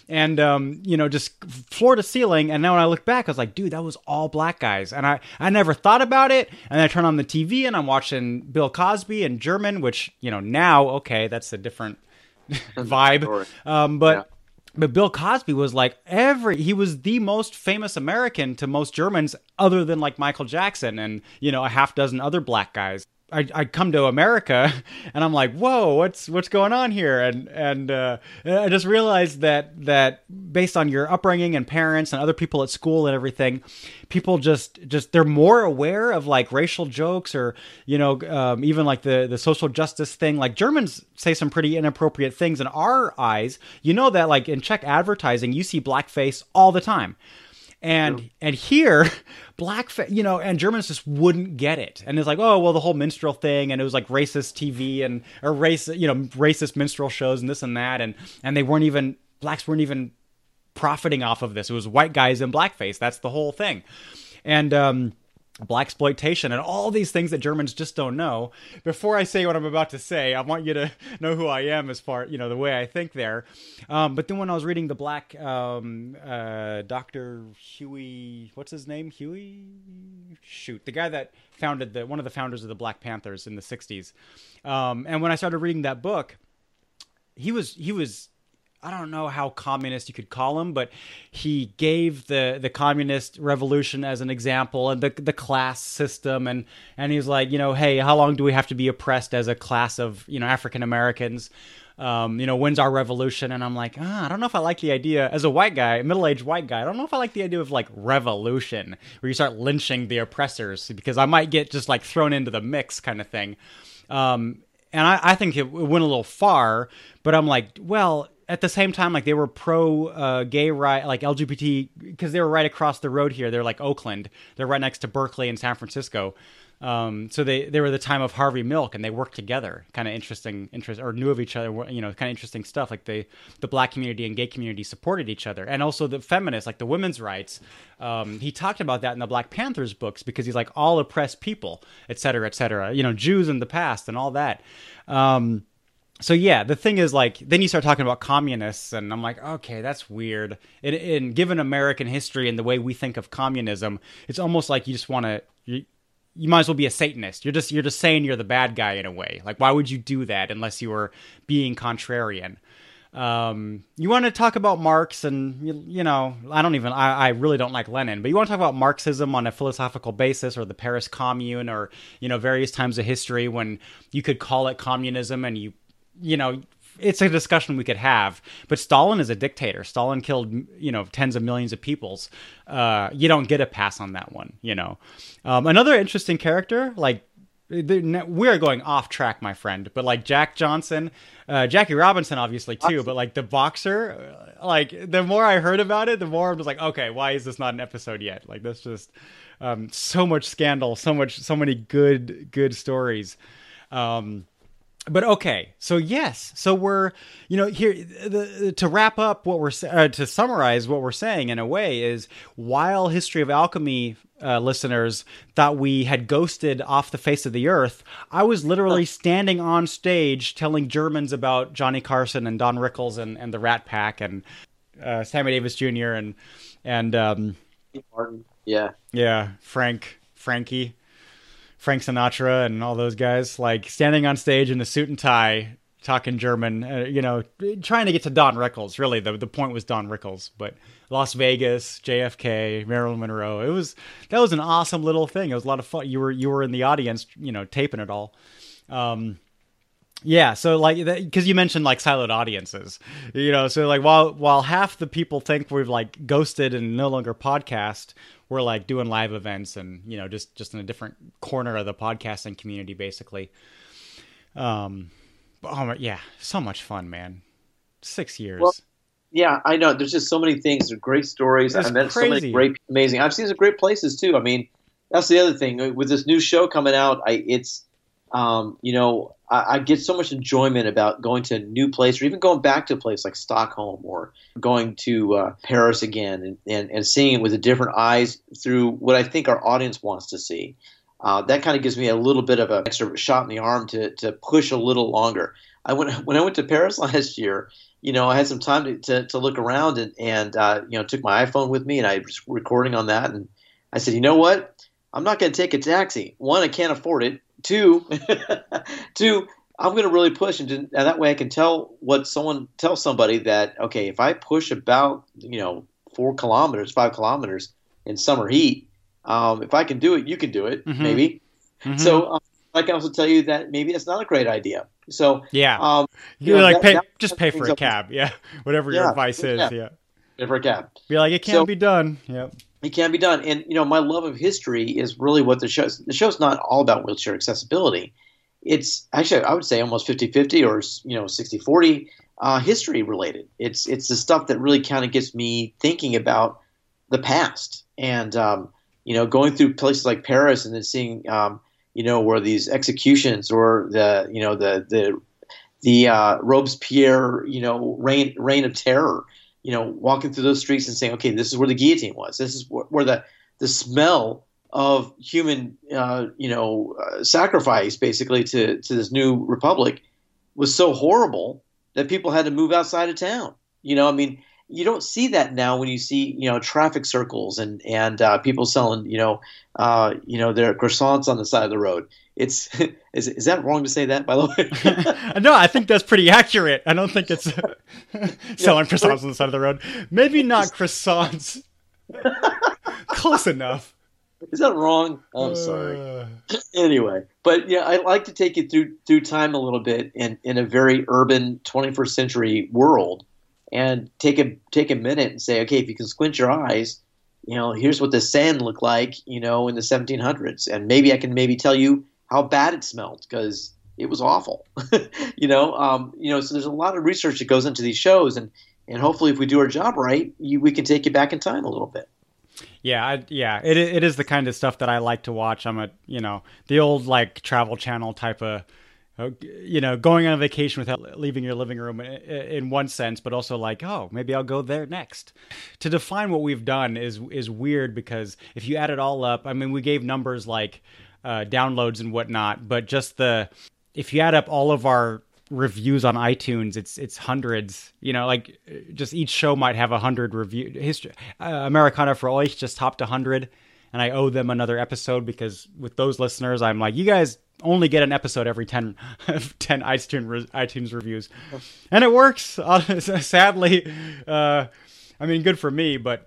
Speaker 5: and just floor to ceiling. And now when I look back, I was like, dude, that was all black guys. And I never thought about it. And then I turn on the TV and I'm watching Bill Cosby and German, which, now, okay, that's a different vibe. But Bill Cosby was like he was the most famous American to most Germans other than like Michael Jackson and, a half dozen other black guys. I come to America and I'm like, whoa, what's going on here? And I just realized that based on your upbringing and parents and other people at school and everything, people just they're more aware of like racial jokes or, even like the social justice thing. Like Germans say some pretty inappropriate things in our eyes. That like in Czech advertising, you see blackface all the time. And here, and Germans just wouldn't get it. And it's like, oh, well, the whole minstrel thing, and it was like racist TV or racist minstrel shows and this and that, and blacks weren't even profiting off of this. It was white guys in blackface. That's the whole thing. And blaxploitation and all these things that Germans just don't know. Before I say what I'm about to say, I want you to know who I am as far, the way I think there. But then when I was reading the Black, Dr. Huey, what's his name? Huey? Shoot. The guy that founded one of the founders of the Black Panthers in the 60s. And when I started reading that book, he was I don't know how communist you could call him, but he gave the communist revolution as an example and the class system. And he was like, hey, how long do we have to be oppressed as a class of, African Americans? When's our revolution? And I'm like, I don't know if I like the idea as a white guy, a middle-aged white guy. I don't know if I like the idea of like revolution where you start lynching the oppressors because I might get just like thrown into the mix kind of thing. And I think it went a little far, but I'm like, well, at the same time, like they were pro gay right, like LGBT, because they were right across the road here. They're like Oakland. They're right next to Berkeley and San Francisco. So they were the time of Harvey Milk, and they worked together. Kind of interesting, or knew of each other. Kind of interesting stuff. Like the black community and gay community supported each other, and also the feminists, like the women's rights. He talked about that in the Black Panthers books because he's like all oppressed people, et cetera, et cetera. Jews in the past and all that. So yeah, the thing is like, then you start talking about communists and I'm like, okay, that's weird. And given American history and the way we think of communism, it's almost like you just want to, you might as well be a Satanist. You're just saying you're the bad guy in a way. Like, why would you do that unless you were being contrarian? You want to talk about Marx and, I really don't like Lenin, but you want to talk about Marxism on a philosophical basis or the Paris Commune or, various times of history when you could call it communism and it's a discussion we could have, but Stalin is a dictator. Stalin killed, tens of millions of peoples. You don't get a pass on that one, Another interesting character, like, we're going off track, my friend, but like Jack Johnson, Jackie Robinson, obviously too, but like the boxer, like the more I heard about it, the more I'm just like, okay, why is this not an episode yet? Like that's just so much scandal, so many good stories. But okay, so yes, so we're, here to wrap up what we're to summarize what we're saying in a way is while History of Alchemy listeners thought we had ghosted off the face of the earth, I was literally standing on stage telling Germans about Johnny Carson and Don Rickles and the Rat Pack and Sammy Davis Jr. and
Speaker 4: Martin,
Speaker 5: Frankie. Frank Sinatra and all those guys, like standing on stage in a suit and tie, talking German, trying to get to Don Rickles. Really, the point was Don Rickles, but Las Vegas, JFK, Marilyn Monroe. That was an awesome little thing. It was a lot of fun. You were in the audience, taping it all. Yeah, so like because you mentioned like siloed audiences, so like while half the people think we've like ghosted and no longer podcast, we're like doing live events and just in a different corner of the podcasting community basically. Yeah, so much fun, man. 6 years.
Speaker 4: Well, yeah, I know. There's just so many things. There's great stories. I met so many great, amazing. I've seen some great places too. I mean, that's the other thing with this new show coming out. I get so much enjoyment about going to a new place or even going back to a place like Stockholm or going to Paris again and seeing it with a different eyes through what I think our audience wants to see. that kind of gives me a little bit of an extra shot in the arm to push a little longer. When I went to Paris last year, I had some time to look around and took my iPhone with me and I was recording on that. And I said, you know what? I'm not going to take a taxi. One, I can't afford it. Two, I'm going to really push, and that way I can tell somebody that, okay, if I push about 4 kilometers, 5 kilometers in summer heat, if I can do it, you can do it, maybe. Mm-hmm. So I can also tell you that maybe that's not a great idea. So
Speaker 5: yeah, pay for a cab, whatever your advice is,
Speaker 4: pay for a cab.
Speaker 5: Be like, it can be done. Yep.
Speaker 4: It can be done. And, my love of history is really what the show's not all about wheelchair accessibility. It's actually, I would say, almost 50-50 or, 60-40 history related. It's the stuff that really kind of gets me thinking about the past and, going through places like Paris and then seeing, where these executions or the Robespierre, reign of terror, walking through those streets and saying, okay, this is where the guillotine was. This is where the smell of human, sacrifice basically to this new republic was so horrible that people had to move outside of town. You don't see that now when you see, traffic circles and people selling, their croissants on the side of the road. Is that wrong to say that, by the way?
Speaker 5: No, I think that's pretty accurate. I don't think it's selling croissants on the side of the road. Maybe not croissants. Close enough.
Speaker 4: Is that wrong? I'm sorry. Anyway, but I like to take you through time a little bit in a very urban 21st century world, and take a minute and say, okay, if you can squint your eyes, here's what the sand looked like, in the 1700s, and maybe I can tell you how bad it smelled because it was awful. So there's a lot of research that goes into these shows, and hopefully if we do our job right, we can take you back in time a little bit.
Speaker 5: Yeah, it is the kind of stuff that I like to watch. I'm the old like Travel Channel type of, going on a vacation without leaving your living room in one sense, but also like, oh, maybe I'll go there next. To define what we've done is weird because if you add it all up, we gave numbers like downloads and whatnot, but just if you add up all of our reviews on iTunes, it's hundreds. Just each show might have 100 review. History Americana for Euch just topped 100, and I owe them another episode because with those listeners, I'm like, you guys only get an episode every 10 iTunes reviews, and it works. Sadly, good for me, but.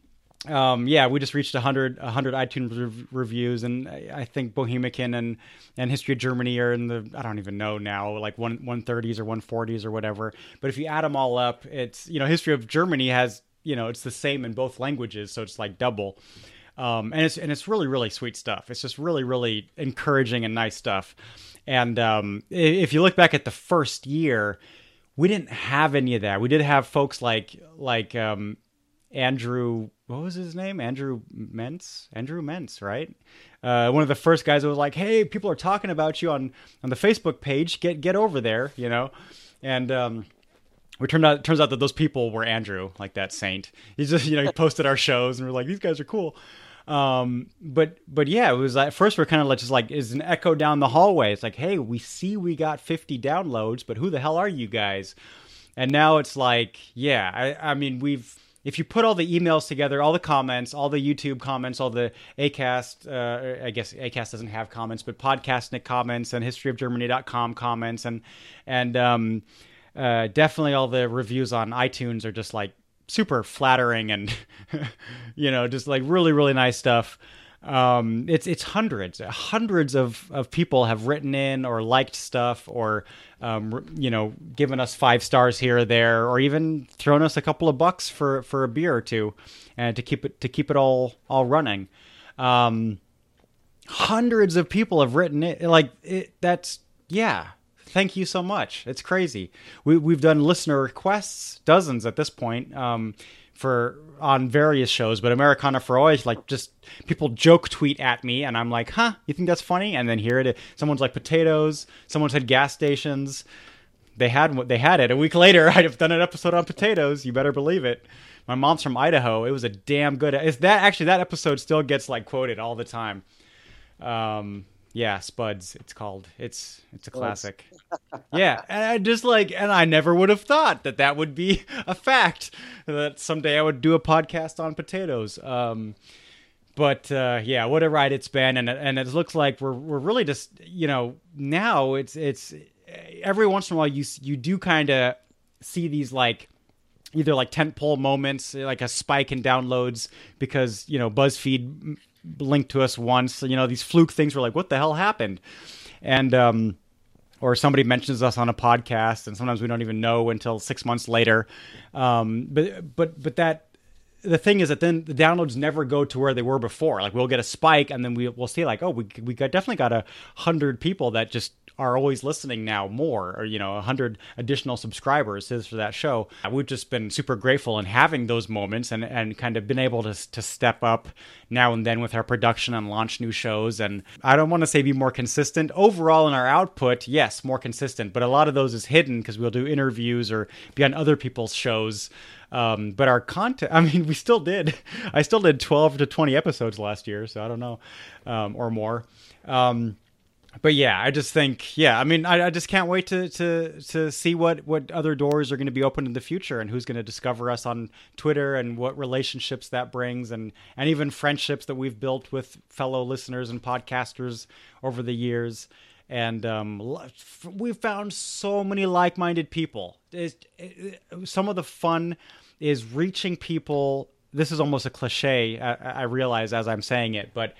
Speaker 5: We just reached 100 iTunes reviews, and I think Bohemican and History of Germany are in the, I don't even know now, like 130s or 140s or whatever. But if you add them all up, it's, History of Germany has, it's the same in both languages, so it's like double. And it's really, really sweet stuff. It's just really, really encouraging and nice stuff. And if you look back at the first year, we didn't have any of that. We did have folks like Andrew, what was his name? Andrew Mentz, right? One of the first guys that was like, hey, people are talking about you on the Facebook page. Get over there, And turns out that those people were Andrew, like that saint. He just, he posted our shows and we're like, these guys are cool. But yeah, it was at first we're kind of just like, is an echo down the hallway. It's like, hey, we see we got 50 downloads, but who the hell are you guys? And now it's like, yeah, if you put all the emails together, all the comments, all the YouTube comments, all the Acast, I guess Acast doesn't have comments, but Podcastnik comments and historyofgermany.com comments and definitely all the reviews on iTunes are just like super flattering and, just like really, really nice stuff. It's hundreds of people have written in or liked stuff or, given us 5 stars here or there, or even thrown us a couple of bucks for a beer or two, and to keep it all running. Hundreds of people have written it. Thank you so much. It's crazy. We've done listener requests, dozens at this point, on various shows, but Americana for Euch, like just people joke tweet at me and I'm like, huh, you think that's funny? And then here it is. Someone's like potatoes. Someone said gas stations. They had it. A week later, I'd have done an episode on potatoes. You better believe it. My mom's from Idaho. It was a damn good. That episode still gets like quoted all the time. Yeah, Spuds, it's called. It's a classic. Yeah, and I just and I never would have thought that would be a fact, that someday I would do a podcast on potatoes. But yeah, what a ride it's been, and it looks like we're really just, now it's every once in a while you do kind of see these either tentpole moments, like a spike in downloads because BuzzFeed linked to us once, these fluke things were like, what the hell happened? And or somebody mentions us on a podcast, and sometimes we don't even know until 6 months later. But that the thing is that then the downloads never go to where they were before. Like we'll get a spike, and then we'll see we definitely got 100 people that just are always listening now more, or 100 additional subscribers for that show. We've just been super grateful in having those moments and kind of been able to step up now and then with our production and launch new shows. And I don't want to say be more consistent overall in our output. Yes, more consistent, but a lot of those is hidden because we'll do interviews or be on other people's shows. But our content, I still did 12 to 20 episodes last year, so I don't know, or more. But yeah, I just think, I just can't wait to see what other doors are going to be open in the future, and who's going to discover us on Twitter, and what relationships that brings, and even friendships that we've built with fellow listeners and podcasters over the years. And we've found so many like-minded people. Some of the fun is reaching people. This is almost a cliche, I realize as I'm saying it, but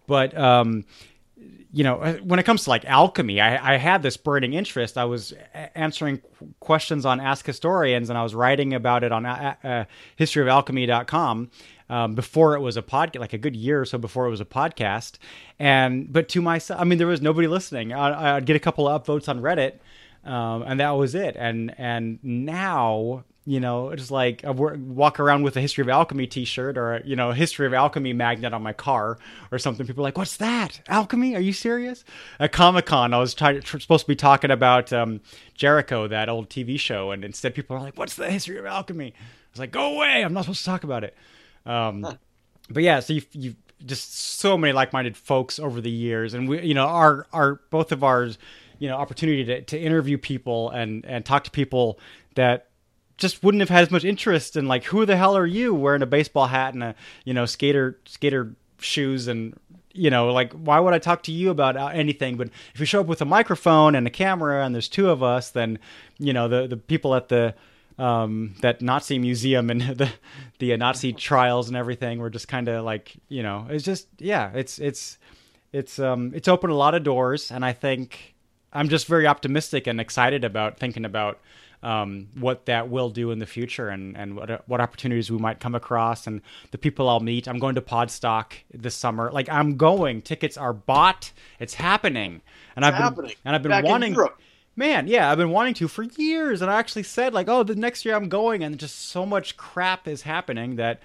Speaker 5: when it comes to alchemy, I had this burning interest. I was answering questions on Ask Historians, and I was writing about it on historyofalchemy.com before it was a podcast, like a good year or so before it was a podcast. But to myself, there was nobody listening. I'd get a couple of upvotes on Reddit, and that was it. And now, it's like I walk around with a History of Alchemy t-shirt, or a History of Alchemy magnet on my car or something. People are like, what's that? Alchemy? Are you serious? At Comic-Con, I was supposed to be talking about Jericho, that old TV show, and instead people are like, what's the History of Alchemy? I was like, go away, I'm not supposed to talk about it. But yeah, so you've just so many like-minded folks over the years, and we, our both of ours, opportunity to interview people and talk to people that just wouldn't have had as much interest in, who the hell are you wearing a baseball hat and a skater shoes, and why would I talk to you about anything? But if you show up with a microphone and a camera and there's two of us, then the people at the that Nazi museum and the Nazi trials and everything were just kind of it's just, yeah, it's opened a lot of doors, and I think I'm just very optimistic and excited about thinking about what that will do in the future, and what opportunities we might come across, and the people I'll meet. I'm going to Podstock this summer. Tickets are bought. It's happening. And I've been
Speaker 4: Back
Speaker 5: wanting,
Speaker 4: in
Speaker 5: I've been wanting to for years. And I actually said the next year I'm going, and just so much crap is happening that,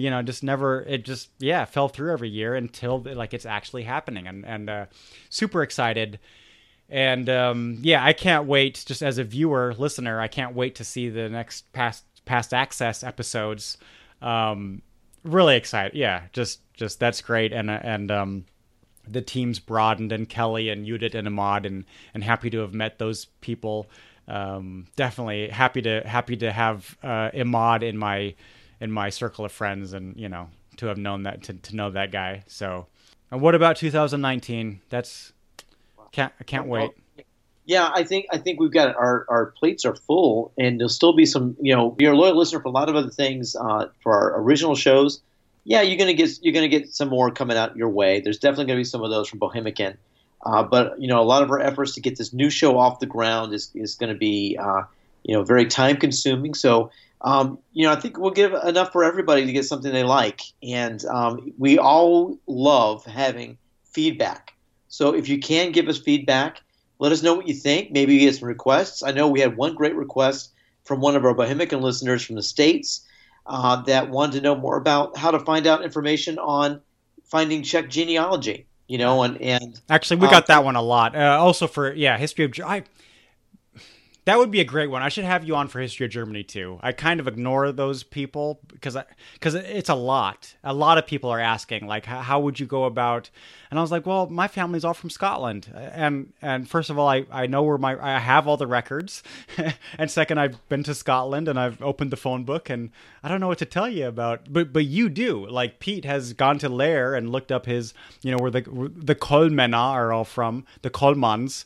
Speaker 5: it fell through every year until it's actually happening, and super excited. And I can't wait. Just as a viewer, listener, I can't wait to see the next past access episodes. Really excited. Yeah, just that's great. And the team's broadened, and Kelly and Judith and Ahmad, and happy to have met those people. Definitely happy to have Ahmad in my circle of friends, and to have known that, to know that guy. So, and what about 2019? I can't wait.
Speaker 4: Yeah, I think we've got our plates are full, and there'll still be some. You're a loyal listener for a lot of other things for our original shows. Yeah, you're gonna get some more coming out your way. There's definitely gonna be some of those from Bohemican, but a lot of our efforts to get this new show off the ground is going to be very time consuming. So I think we'll give enough for everybody to get something they like, and we all love having feedback. So if you can give us feedback, let us know what you think. Maybe you get some requests. I know we had one great request from one of our Bohemican listeners from the States that wanted to know more about how to find out information on finding Czech genealogy, and
Speaker 5: actually we got that one a lot. Also for, history of, That would be a great one. I should have you on for History of Germany too. I kind of ignore those people because it's a lot. A lot of people are asking, like, how would you go about? And I was like, well, my family's all from Scotland, and first of all, I know where I have all the records, and second, I've been to Scotland and I've opened the phone book, and I don't know what to tell you about. But you do. Like Pete has gone to Lair and looked up his, where the Kolmena are all from, the Kolmans.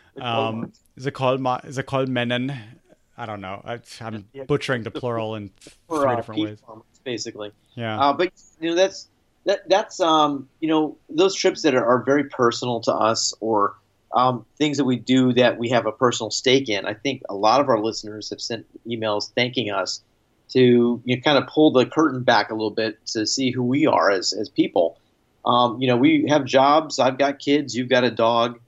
Speaker 5: Zakolmenen. I don't know. I'm butchering the plural in three different ways.
Speaker 4: Basically.
Speaker 5: Yeah.
Speaker 4: But that's those trips that are very personal to us, or things that we do that we have a personal stake in. I think a lot of our listeners have sent emails thanking us to kind of pull the curtain back a little bit to see who we are as people. We have jobs. I've got kids. You've got a dog.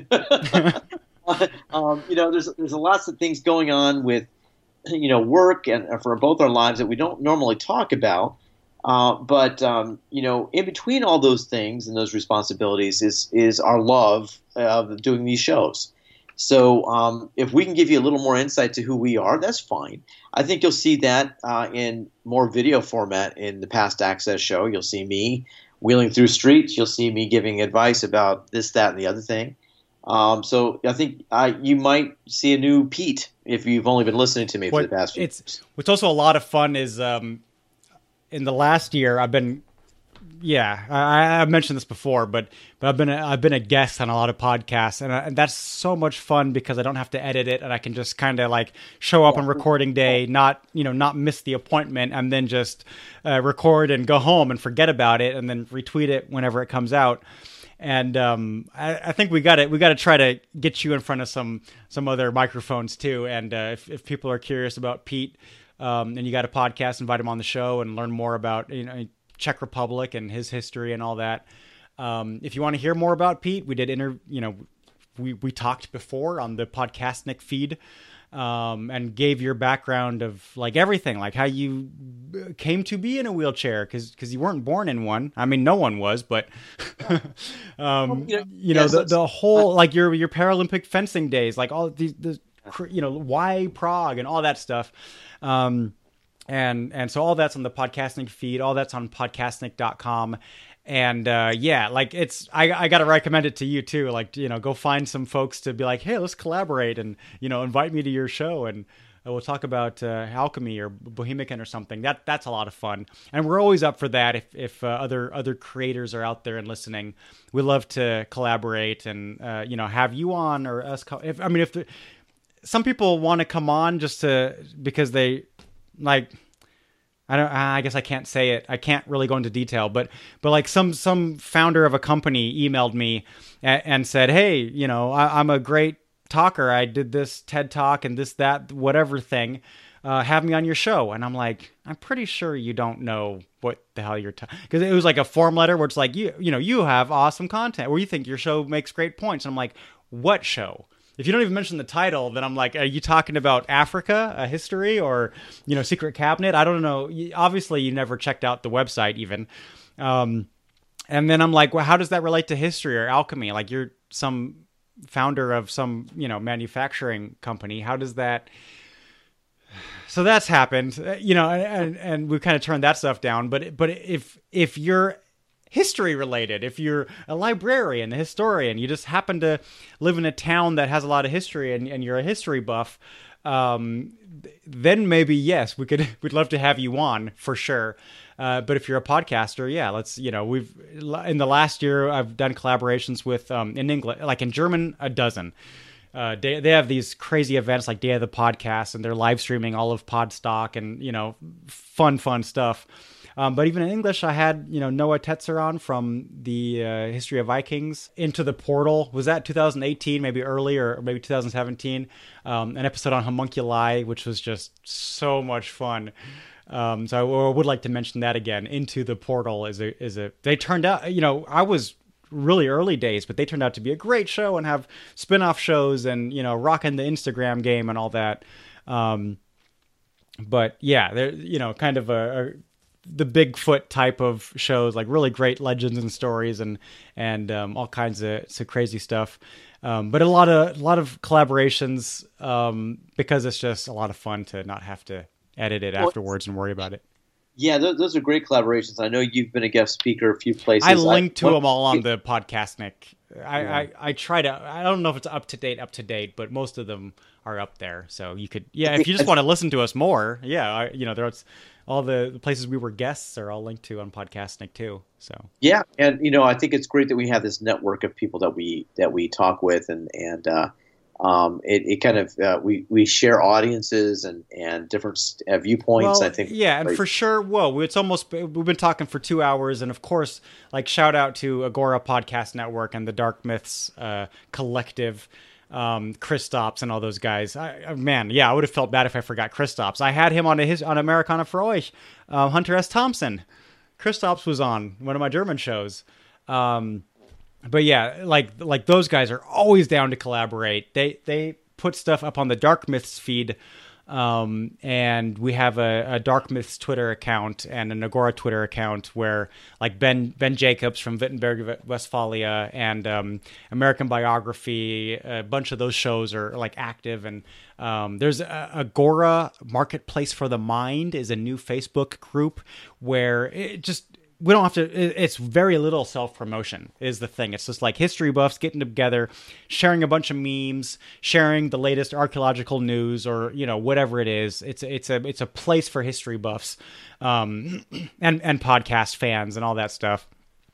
Speaker 4: There's lots of things going on with, work and for both our lives that we don't normally talk about. But in between all those things and those responsibilities is our love of doing these shows. So if we can give you a little more insight to who we are, that's fine. I think you'll see that in more video format in the Past Access show. You'll see me wheeling through streets. You'll see me giving advice about this, that, and the other thing. So I think you might see a new Pete if you've only been listening to me for the past few years.
Speaker 5: What's also a lot of fun is in the last year I've been, I've mentioned this before, but I've been a guest on a lot of podcasts, and that's so much fun because I don't have to edit it, and I can just kind of like show up on recording day, not miss the appointment, and then just record and go home and forget about it, and then retweet it whenever it comes out. And I think we got to try to get you in front of some other microphones too. And if people are curious about Pete, and you got a podcast, invite him on the show and learn more about Czech Republic and his history and all that. If you want to hear more about Pete, we did we talked before on the Podcastnik feed. And gave your background of like everything, like how you came to be in a wheelchair, because you weren't born in one. I mean, no one was, but the whole like your Paralympic fencing days, like all the why Prague and all that stuff. And so all that's on the Podcastnik feed. All that's on podcastnik.com. And like I got to recommend it to you too. Like, go find some folks to be like, hey, let's collaborate and, invite me to your show. And we'll talk about alchemy or Bohemican or something. That's a lot of fun. And we're always up for that. If other creators are out there and listening, we love to collaborate and, have you on or us. If some people want to come on just because they like, I guess I can't say it. I can't really go into detail, but like some founder of a company emailed me and said, hey, I'm a great talker. I did this TED Talk and this, that, whatever thing. Have me on your show. And I'm like, I'm pretty sure you don't know what the hell you're talking. Because it was like a form letter where it's like, you have awesome content, or you think your show makes great points. And I'm like, what show? If you don't even mention the title, then I'm like, are you talking about Africa, a history, or, Secret Cabinet? I don't know. Obviously, you never checked out the website even. And then I'm like, well, how does that relate to history or alchemy? Like, you're some founder of some, manufacturing company. How does that... So that's happened, and we kind of turned that stuff down. But if you're history related, if you're a librarian, a historian, you just happen to live in a town that has a lot of history and you're a history buff, then maybe yes, we'd love to have you on for sure. But if you're a podcaster, let's, we've in the last year I've done collaborations with in English, like in German, a dozen. They have these crazy events like Day of the Podcast, and they're live streaming all of Podstock and fun stuff. But even in English, I had, Noah Tetzer on from the History of Vikings. Into the Portal. Was that 2018, maybe early, or maybe 2017? An episode on homunculi, which was just so much fun. So I would like to mention that again. Into the Portal is a they turned out, I was really early days, but they turned out to be a great show and have spin-off shows and, rocking the Instagram game and all that. But yeah, they're, kind of the Bigfoot type of shows, like really great legends and stories and all kinds of crazy stuff. But a lot of collaborations, because it's just a lot of fun to not have to edit it afterwards and worry about it.
Speaker 4: Yeah, those are great collaborations. I know you've been a guest speaker a few places.
Speaker 5: I linked to them all on the Podcastnik. I try to. I don't know if it's up to date, but most of them are up there. So you could, if you just want to listen to us more, there's all the places we were guests are all linked to on Podcastnik too. So
Speaker 4: yeah, and I think it's great that we have this network of people that we talk with, and it kind of we share audiences and different viewpoints.
Speaker 5: Well,
Speaker 4: I think
Speaker 5: and for sure. Whoa, we've been talking for 2 hours, and of course, like shout out to Agora Podcast Network and the Dark Myths Collective, Kristaps and all those guys. I would have felt bad if I forgot Kristaps. I had him on Americana for Euch. Hunter S. Thompson, Kristaps was on one of my German shows. But yeah, like those guys are always down to collaborate. They put stuff up on the Dark Myths feed, and we have a Dark Myths Twitter account and an Agora Twitter account where like Ben Jacobs from Wittenberg, Westphalia, and American Biography, a bunch of those shows are like active. And there's Agora Marketplace for the Mind is a new Facebook group where we don't have to, it's very little self-promotion is the thing. It's just like history buffs getting together, sharing a bunch of memes, sharing the latest archaeological news, or, whatever it is. It's a place for history buffs, and podcast fans and all that stuff.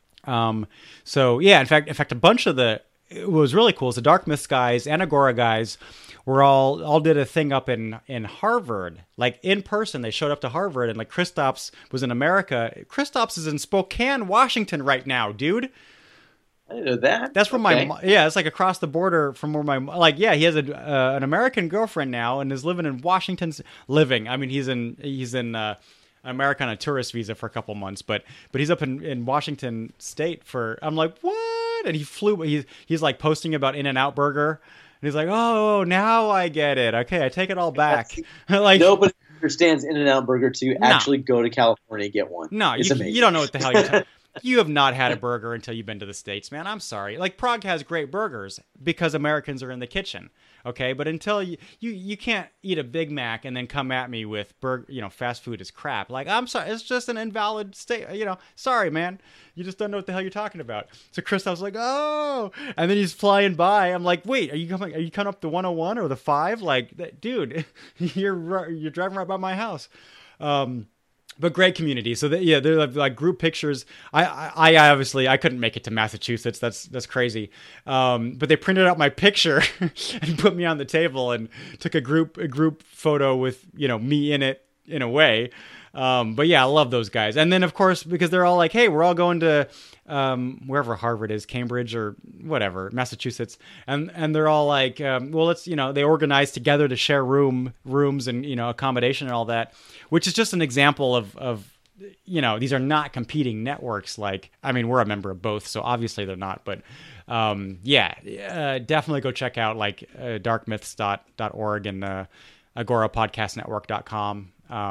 Speaker 5: So yeah, in fact, a bunch of what was really cool is the Dark Myths guys and Agora guys were all did a thing up in Harvard, like in person. They showed up to Harvard, and like Kristaps was in America. Kristaps is in Spokane, Washington right now, dude.
Speaker 4: I didn't know that.
Speaker 5: That's where it's like across the border from where he has an American girlfriend now and is living in Washington. I mean, he's in America on a tourist visa for a couple months, but he's up in Washington State for. I'm like, what? And he flew. He's like posting about In-N-Out Burger. And he's like, oh, now I get it. Okay, I take it all back. Like
Speaker 4: nobody understands In-N-Out Burger to actually go to California and get one.
Speaker 5: No, you don't know what the hell you're talking. You have not had a burger until you've been to the States, man. I'm sorry. Like Prague has great burgers because Americans are in the kitchen. Okay, but until you can't eat a Big Mac and then come at me with fast food is crap. Like, I'm sorry, it's just an invalid state. Sorry, man, you just don't know what the hell you're talking about. So Chris, I was like, oh, and then he's flying by. I'm like, wait, are you coming up the 101 or the 5? Like, dude, you're driving right by my house. But great community. So they're like group pictures. I obviously I couldn't make it to Massachusetts. That's crazy. But they printed out my picture and put me on the table and took a group photo with me in it in a way. But yeah, I love those guys. And then of course because they're all like, hey, we're all going to wherever Harvard is, Cambridge or whatever, Massachusetts, and they're all like, well, let's they organize together to share rooms and accommodation and all that, which is just an example of these are not competing networks. Like, I mean, we're a member of both, so obviously they're not, but definitely go check out like darkmyths.org and agorapodcastnetwork.com.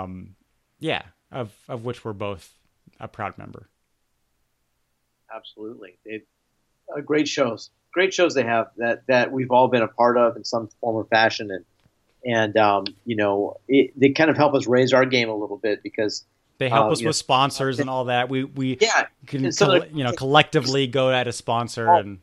Speaker 5: Of which we're both a proud member.
Speaker 4: Absolutely. Great shows they have that we've all been a part of in some form or fashion. And they kind of help us raise our game a little bit because
Speaker 5: they help us with sponsors and all that. We can collectively go at a sponsor and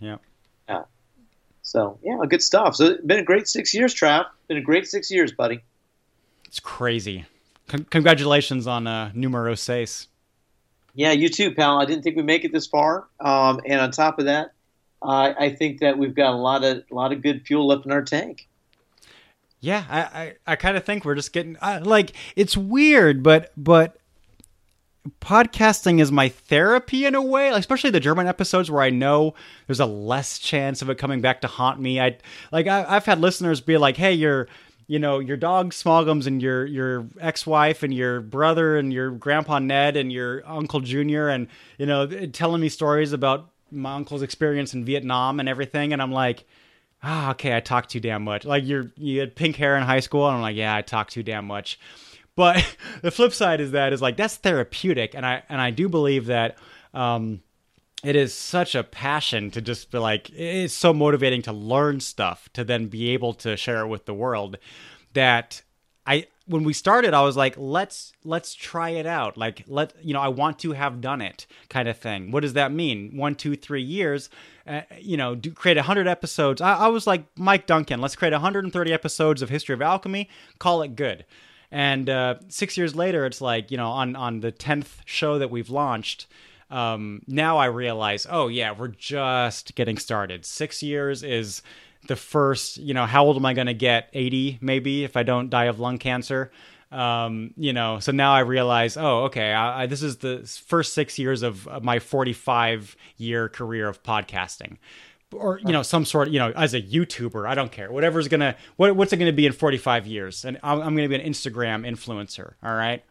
Speaker 4: So good stuff. So it's been a great 6 years, Trav. Been a great 6 years, buddy.
Speaker 5: It's crazy. Congratulations on numero seis.
Speaker 4: Yeah, you too, pal. I didn't think we'd make it this far. And on top of that, I think that we've got a lot of good fuel left in our tank.
Speaker 5: Yeah, I kind of think we're just getting it's weird, but podcasting is my therapy in a way, especially the German episodes where I know there's a less chance of it coming back to haunt me. I've had listeners be like, hey, your dog Smoggums and your ex-wife and your brother and your grandpa Ned and your uncle Junior and, telling me stories about my uncle's experience in Vietnam and everything. And I'm like, okay, I talk too damn much. Like you had pink hair in high school. And I'm like, yeah, I talk too damn much. But the flip side is like, that's therapeutic. And I do believe that, it is such a passion to just be like, it's so motivating to learn stuff, to then be able to share it with the world, that when we started, I was like, let's try it out. Like, I want to have done it, kind of thing. What does that mean? 1, 2, 3 years, create 100 episodes. I was like, Mike Duncan, let's create 130 episodes of History of Alchemy, call it good. And 6 years later, it's like, on the 10th show that we've launched, now I realize, oh yeah, we're just getting started. 6 years is the first, how old am I going to get? 80 maybe, if I don't die of lung cancer. So now I realize, oh, okay, this is the first 6 years of my 45-year career of podcasting. Or, some sort of, as a YouTuber, I don't care. What's it going to be in 45 years? And I'm going to be an Instagram influencer, all right?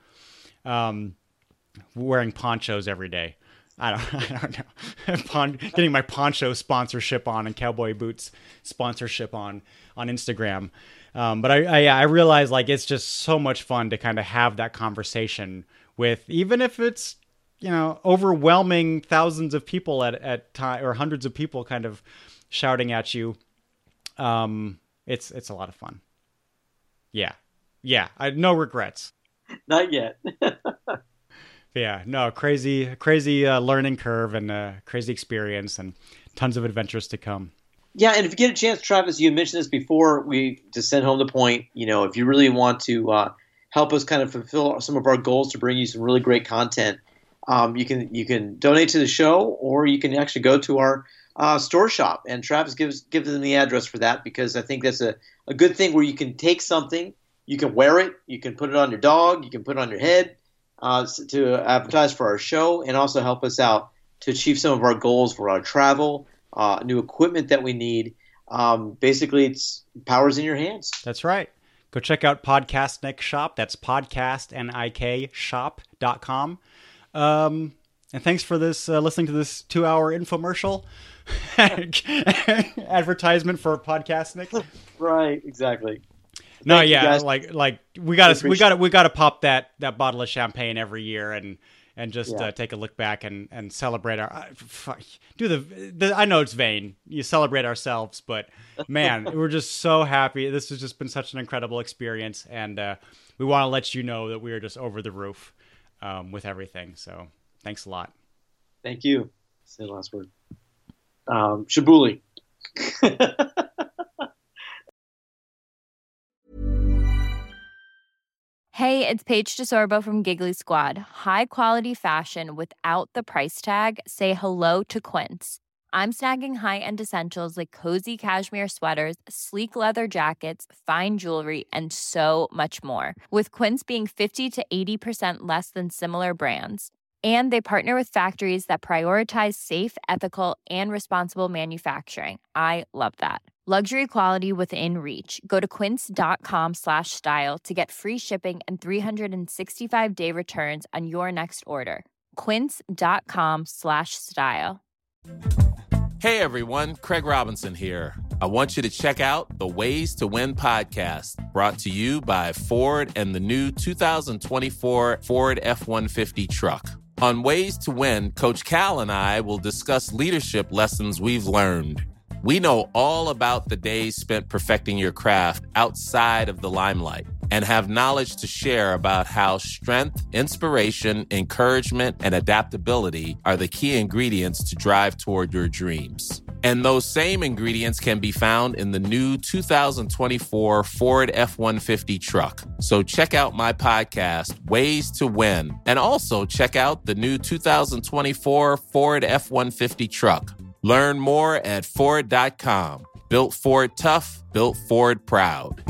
Speaker 5: Wearing ponchos every day. I don't know. Getting my poncho sponsorship on and cowboy boots sponsorship on Instagram. But I realize, like, it's just so much fun to kind of have that conversation with, even if it's, overwhelming thousands of people at time, or hundreds of people kind of shouting at you. It's a lot of fun. Yeah. No regrets.
Speaker 4: Not yet.
Speaker 5: Yeah, no, crazy learning curve and crazy experience and tons of adventures to come.
Speaker 4: Yeah, and if you get a chance, Travis, you mentioned this before, to send home the point, if you really want to help us kind of fulfill some of our goals to bring you some really great content, you can donate to the show, or you can actually go to our store shop. And Travis gives them the address for that, because I think that's a good thing, where you can take something, you can wear it, you can put it on your dog, you can put it on your head, to advertise for our show, and also help us out to achieve some of our goals for our travel, new equipment that we need. Basically, it's power's in your hands.
Speaker 5: That's right. Go check out Podcastnik Shop. That's podcastnikshop.com. And thanks for listening to this 2-hour infomercial advertisement for Podcastnik.
Speaker 4: Right, exactly.
Speaker 5: No, yeah, like we gotta pop that bottle of champagne every year and just take a look back and celebrate our. I know it's vain. You celebrate ourselves, but man, we're just so happy. This has just been such an incredible experience, and we want to let you know that we are just over the roof with everything. So thanks a lot.
Speaker 4: Thank you. Say the last word. Shabuli.
Speaker 3: Hey, it's Paige DeSorbo from Giggly Squad. High quality fashion without the price tag. Say hello to Quince. I'm snagging high-end essentials like cozy cashmere sweaters, sleek leather jackets, fine jewelry, and so much more. With Quince being 50 to 80% less than similar brands. And they partner with factories that prioritize safe, ethical, and responsible manufacturing. I love that. Luxury quality within reach. Go to quince.com/style to get free shipping and 365-day returns on your next order. Quince.com/style.
Speaker 2: Hey everyone, Craig Robinson here. I want you to check out the Ways to Win podcast, brought to you by Ford and the new 2024 Ford F-150 truck. On Ways to Win, Coach Cal and I will discuss leadership lessons we've learned. We know all about the days spent perfecting your craft outside of the limelight, and have knowledge to share about how strength, inspiration, encouragement, and adaptability are the key ingredients to drive toward your dreams. And those same ingredients can be found in the new 2024 Ford F-150 truck. So check out my podcast, Ways to Win, and also check out the new 2024 Ford F-150 truck. Learn more at Ford.com. Built Ford tough, built Ford proud.